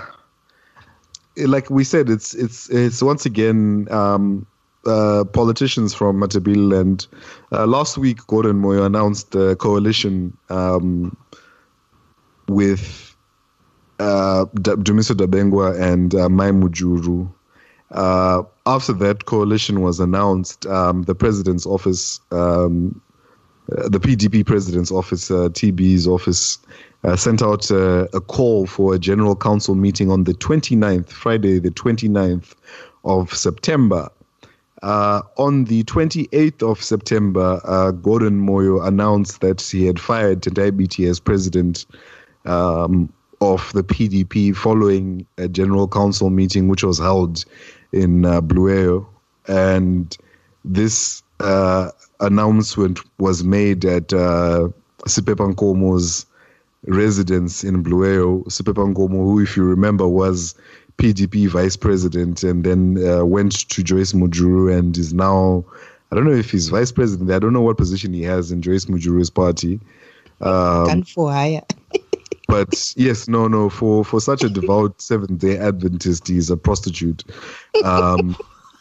like we said, it's it's it's once again um uh, politicians from Matabele, and uh, last week Gordon Moyo announced a coalition um with uh Dumiso Dabengwa and uh, Mai Mujuru. Uh, after that coalition was announced, um, the president's office, um, uh, the P D P president's office, uh, T B's office, uh, sent out uh, a call for a general council meeting on the twenty-ninth, Friday, the twenty-ninth of September. Uh, on the twenty-eighth of September, uh, Gordon Moyo announced that he had fired Tendai Biti as president um, of the P D P following a general council meeting which was held in uh, Blueyo, and this uh, announcement was made at uh, Sipepa Nkomo's residence in Blueyo. Sipepa Nkomo, who, if you remember, was P D P vice president and then uh, went to Joyce Mujuru and is now, I don't know if he's vice president, I don't know what position he has in Joyce Mujuru's party. Um, for hire. But yes, no, no. For, for such a devout Seventh-day Adventist, he's a prostitute. Um,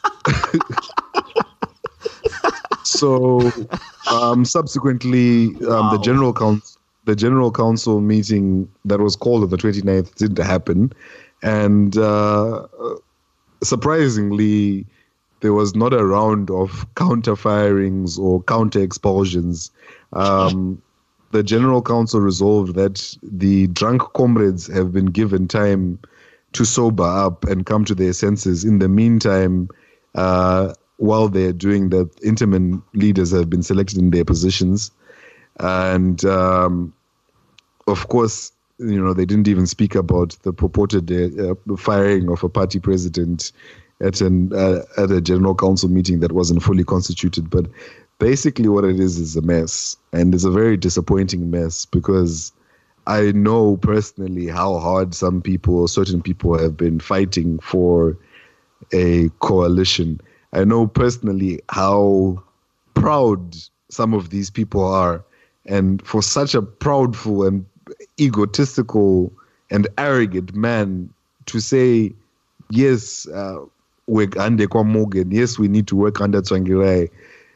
so, um, subsequently, um, wow. the general council, the general council meeting that was called on the twenty-ninth didn't happen, and uh, surprisingly, there was not a round of counter firings or counter expulsions. Um, The General Council resolved that the drunk comrades have been given time to sober up and come to their senses. In the meantime, uh, while they're doing that, interim leaders have been selected in their positions. And, um, of course, you know, they didn't even speak about the purported uh, firing of a party president at an uh, at a General Council meeting that wasn't fully constituted. But basically what it is is a mess, and it's a very disappointing mess because I know personally how hard some people, certain people have been fighting for a coalition. I know personally how proud some of these people are, and for such a proudful and egotistical and arrogant man to say, yes, uh, we're under Kwa Morgan, yes, we need to work under Tsvangirai.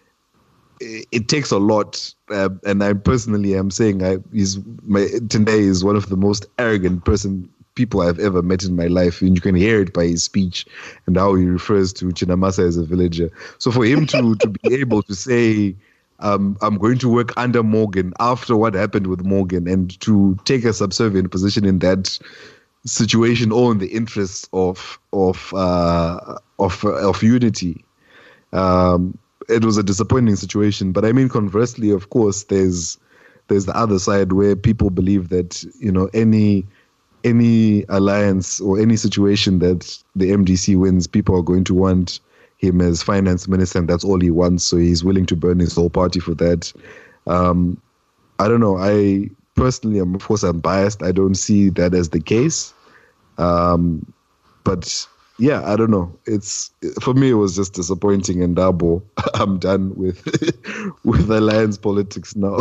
It takes a lot, uh, and I personally am saying I is my Tendai is one of the most arrogant person people I've ever met in my life, and you can hear it by his speech and how he refers to Chinamasa as a villager. So for him to to be able to say, um, "I'm going to work under Morgan" after what happened with Morgan, and to take a subservient position in that situation, all in the interests of of uh, of of unity. Um, It was a disappointing situation, but I mean, conversely, of course, there's there's the other side where people believe that, you know, any any alliance or any situation that the M D C wins, people are going to want him as finance minister, and that's all he wants. So he's willing to burn his whole party for that. Um, I don't know. I personally, am, of course, I'm biased. I don't see that as the case. Um, but yeah, I don't know. It's for me, it was just disappointing, and Dabo, I'm done with with alliance politics now.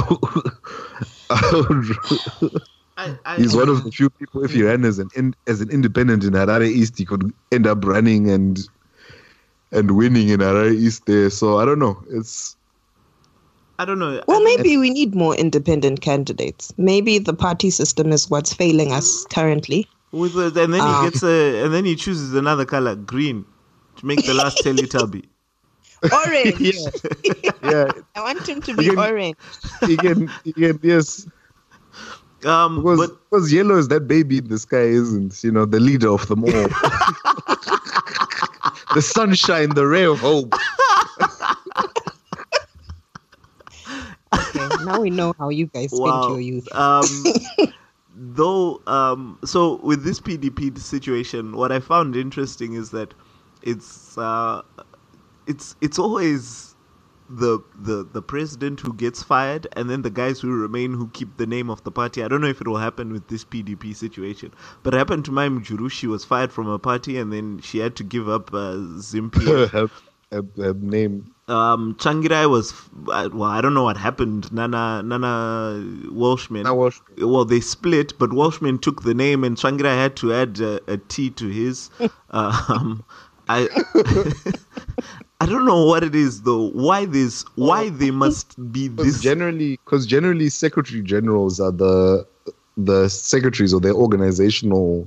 I, I, He's one of the few people. If he ran as an in, as an independent in Harare East, he could end up running and and winning in Harare East there. So I don't know. It's I don't know. Well, I think- maybe we need more independent candidates. Maybe the party system is what's failing us currently. with the, and then Um. he gets a, and then he chooses another color, green, to make the last Teletubby. Orange. Yeah, yeah. I want him to be Again- orange. He can, he can, yes. Um, Because, but because yellow is that baby in the sky, isn't, you know, the leader of them all. The sunshine, the ray of hope. Okay, now we know how you guys spent wow. your youth. Um, though, um, so with this P D P situation, what I found interesting is that it's uh, it's it's always the the the president who gets fired, and then the guys who remain who keep the name of the party. I don't know if it will happen with this P D P situation, but it happened to Mai Mujuru. She was fired from a party, and then she had to give up uh, Zimpi. her, her, her name. um, Changirai was uh, well. I don't know what happened. Nana Nana Welshman. Now, Walsh- Well, they split, but Welshman took the name, and Changirai had to add uh, a T to his. um, I I don't know what it is though. Why this? Why they must be Because this? generally, because generally, secretary generals are the the secretaries or the organizational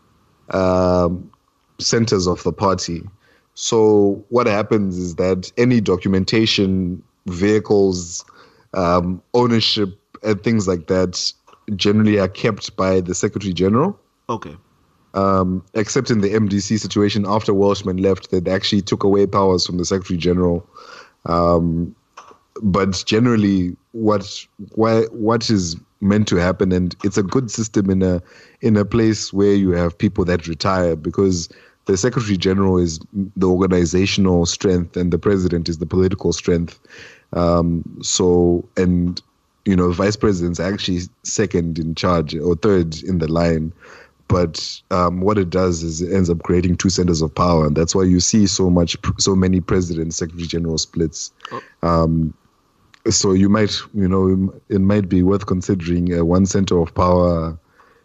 um, centers of the party. So what happens is that any documentation, vehicles, um, ownership, and things like that generally are kept by the secretary general. Okay. Um, except in the M D C situation, after Welshman left, they actually took away powers from the Secretary General. Um, but generally, what why, what is meant to happen, and it's a good system in a in a place where you have people that retire, because the Secretary General is the organizational strength, and the President is the political strength. Um, so, and you know, Vice President's actually second in charge or third in the line. But um, what it does is it ends up creating two centers of power, and that's why you see so much, so many president, secretary general splits. Oh. Um, so you might, you know, it might be worth considering a one center of power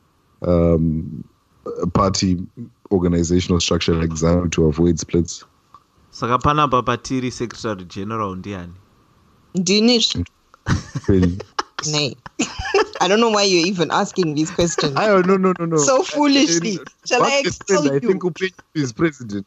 um, party organizational structure like ZANU to avoid splits. Saka pana papatiri Secretary General ndiani? Do you need? Really. Nay. I don't know why you're even asking these questions. I don't no no no no. So foolishly. In- Shall I Back tell then, I you? think Upenyu is president.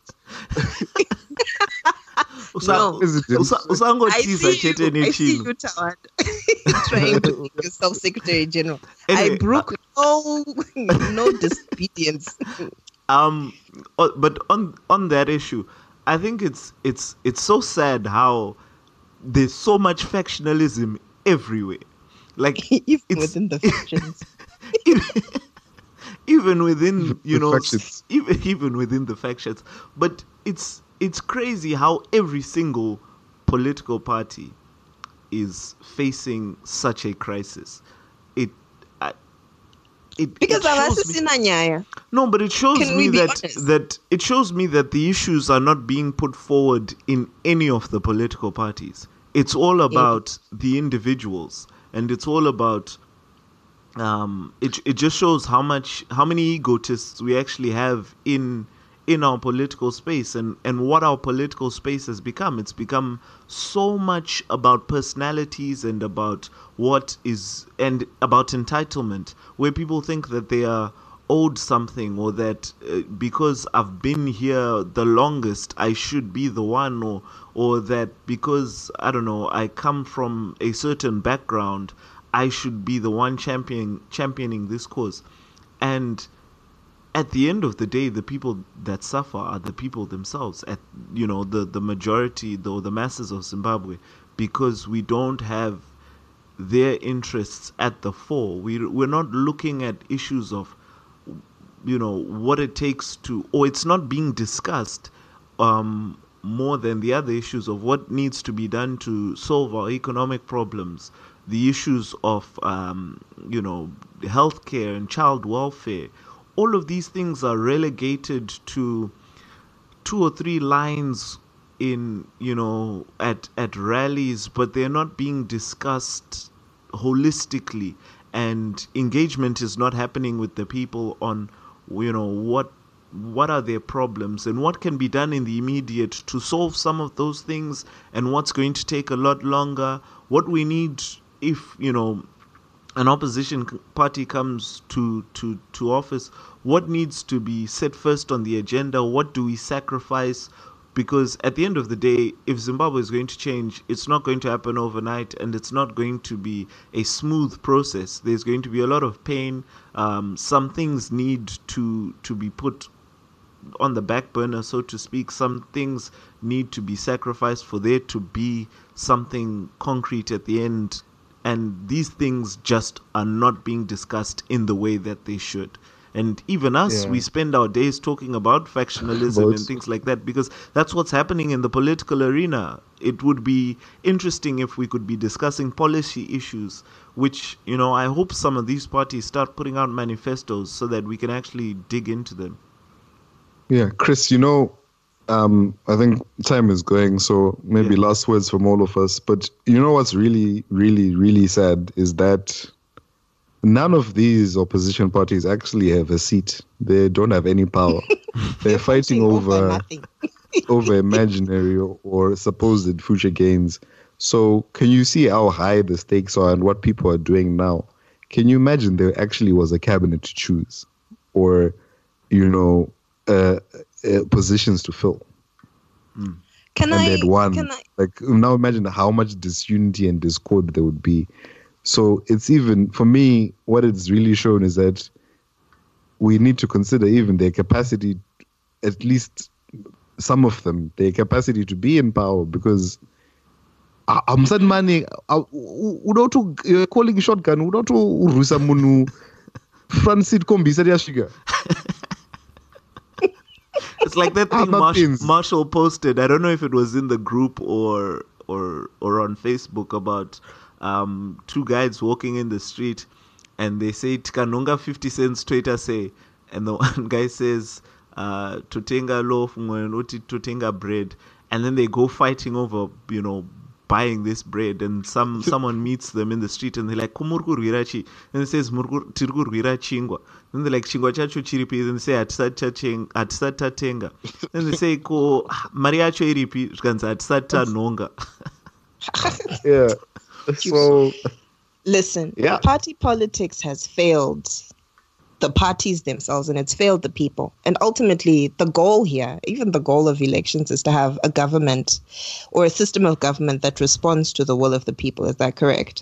Usa- No. President. usa- usangotiza I see chete you, I see nechino. you, Tawan, trying to make yourself Secretary General. Anyway, I broke no, no disobedience. Um, uh, but on on that issue, I think it's it's it's so sad how there's so much factionalism everywhere. Like Even it's- within the factions. even within you The know factions. even even within the factions. But it's it's crazy how every single political party is facing such a crisis. It I, it Because it I'm shows me- Nyaya. No, but it shows Can me we be that honest? that it shows me that the issues are not being put forward in any of the political parties. It's all about the individuals, and it's all about um it it just shows how much how many egotists we actually have in in our political space, and and what our political space has become. It's become so much about personalities and about what is and about entitlement, where people think that they are owed something, or that uh, because I've been here the longest I should be the one, or or that because I don't know I come from a certain background I should be the one championing championing this cause. And at the end of the day, the people that suffer are the people themselves, at you know the the majority, though the masses of Zimbabwe, because we don't have their interests at the fore. We we're not looking at issues of you know what it takes to, or it's not being discussed um, more than the other issues of what needs to be done to solve our economic problems, the issues of um, you know healthcare and child welfare. All of these things are relegated to two or three lines in you know at at rallies, but they're not being discussed holistically, and engagement is not happening with the people on you know what what are their problems and what can be done in the immediate to solve some of those things, and what's going to take a lot longer. What we need if, you know, an opposition party comes to, to, to office, what needs to be set first on the agenda? What do we sacrifice? Because at the end of the day, if Zimbabwe is going to change, it's not going to happen overnight, and it's not going to be a smooth process. There's going to be a lot of pain. Um, some things need to to be put on the back burner, so to speak. Some things need to be sacrificed for there to be something concrete at the end. And these things just are not being discussed in the way that they should. And even us, Yeah. we spend our days talking about factionalism Votes. and things like that, because that's what's happening in the political arena. It would be interesting if we could be discussing policy issues, which, you know, I hope some of these parties start putting out manifestos so that we can actually dig into them. Yeah, Chris, you know, um, I think time is going, so maybe Yeah. last words from all of us. But you know what's really, really, really sad is that none of these opposition parties actually have a seat. They don't have any power. They're fighting over nothing. over imaginary or, or supposed future gains. So can you see how high the stakes are and what people are doing now? Can you imagine there actually was a cabinet to choose, or, you know, uh, uh, positions to fill? Can and I? they'd won. Can I? Like, now imagine how much disunity and discord there would be. So it's even, for me, what it's really shown is that we need to consider even their capacity, at least some of them, their capacity to be in power, because I- I'm saying, money, udoto you're calling shotgun, udoto urusa munu Francis Kombi Sariashiga. It's like that Ah, thing not Marsh- things. Marshall posted. I don't know if it was in the group or or or on Facebook about um, two guys walking in the street, and they say Tikanonga fifty cents Twitter say, and the one guy says uh, Tutenga loaf, Uti Tutenga bread, and then they go fighting over, you know, buying this bread, and some someone meets them in the street and they're like, Kumurku Rirachi, and it says Tirgu Rira Chingwa. Then they're like, Chingwa Chacho Chiripi, and they say Atsata Tenga. Then they say Ko Mariacho Iripi, Atsata Nonga. Yeah. So, Listen, Yeah. party politics has failed the parties themselves, and it's failed the people. And ultimately, the goal here, even the goal of elections, is to have a government or a system of government that responds to the will of the people. Is that correct?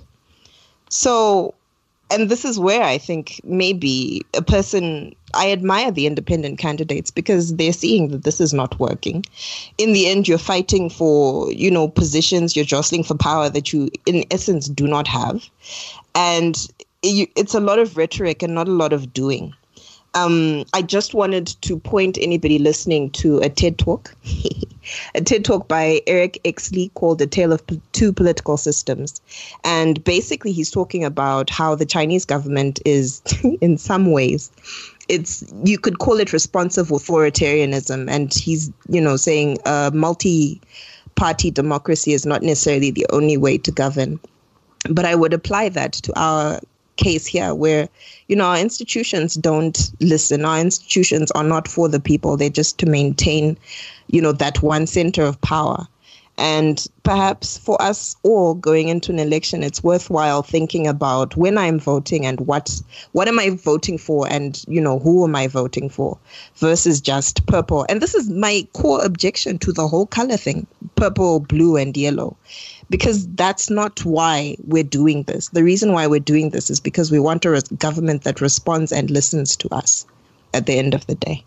So, and this is where I think maybe a person, I admire the independent candidates because they're seeing that this is not working. In the end, you're fighting for, you know, positions, you're jostling for power that you, in essence, do not have. And you, it's a lot of rhetoric and not a lot of doing. Um, I just wanted to point anybody listening to a TED Talk, a TED Talk by Eric Exley called A Tale of P- Two Political Systems. And basically he's talking about how the Chinese government is, in some ways, it's, you could call it responsive authoritarianism. And he's, you know, saying a multi-party democracy is not necessarily the only way to govern. But I would apply that to our case here where, you know, our institutions don't listen. Our institutions are not for the people. They're just to maintain, you know, that one center of power. And perhaps for us all going into an election, it's worthwhile thinking about when I'm voting and what what am I voting for, and, you know, who am I voting for, versus just purple. And this is my core objection to the whole color thing, purple, blue, and yellow. Because that's not why we're doing this. The reason why we're doing this is because we want a res- government that responds and listens to us at the end of the day.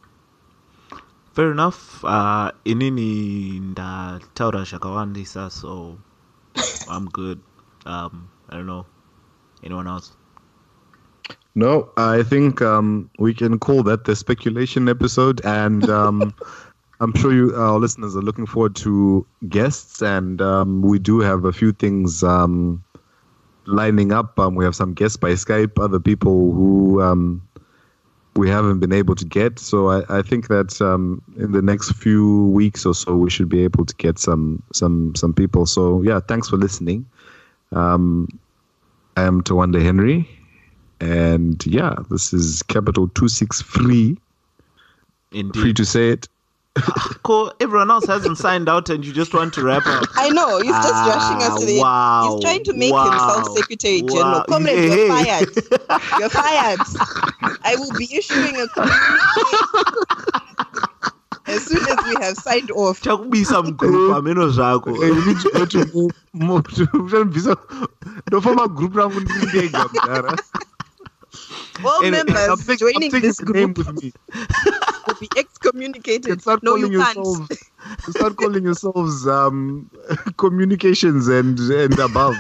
Fair enough. Uh, inini ndataura zvakawandisa, so I'm good. Um, I don't know. Anyone else? no, I think um, we can call that the speculation episode. And um, I'm sure you, our listeners, are looking forward to guests. And um, we do have a few things um, lining up. Um, we have some guests by Skype, other people who um, we haven't been able to get. So I, I think that um, in the next few weeks or so, we should be able to get some some some people. So yeah, thanks for listening. Um, I am Tawanda Henry, and yeah, this is Capital two six three. Indeed. Free to say it. Cool. Everyone else hasn't signed out, and you just want to wrap up. I know he's just Ah, rushing us to the wow, end. He's trying to make wow, himself Secretary wow. General. Comrade, Hey, you're hey. fired. You're fired. I will be issuing a communique as soon as we have signed off. Chakubisa mgrupa meno zvako. Eh, you need to go to more, more to no former group rangu ndindenga kudara. All Anyway, members I'm taking- joining I'm taking this the name group with me. will be excommunicated. You start No, you calling can't. yourselves. You start calling yourselves um, communications and and above.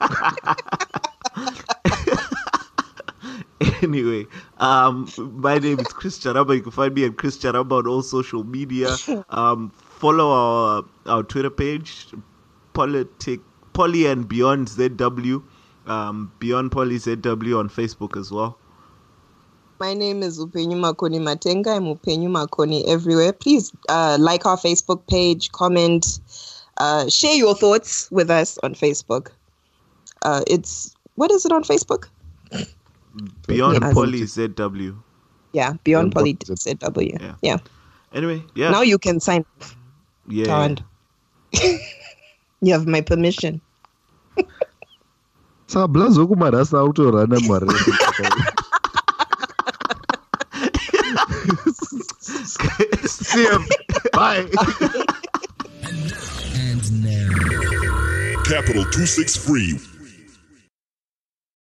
Anyway, um, my name is Chris Charaba. You can find me at Chris Charaba on all social media. Um, follow our our Twitter page, Politic Poly and Beyond Z W. Um, Beyond Poly Z W on Facebook as well. My name is Upenyu Makoni Matenga. I'm Upenyu Makoni everywhere. Please uh, like our Facebook page, comment, uh, share your thoughts with us on Facebook. Uh, it's, what is it on Facebook? Beyond Yeah. Poly Z W. Yeah, Beyond Beyond Poly Poly Z W. Yeah. Yeah. Anyway, yeah. Now you can sign. yeah. Tawand. You have my permission. Sa blazo kumarasa autorana mare. See you. Bye. Capital two six three.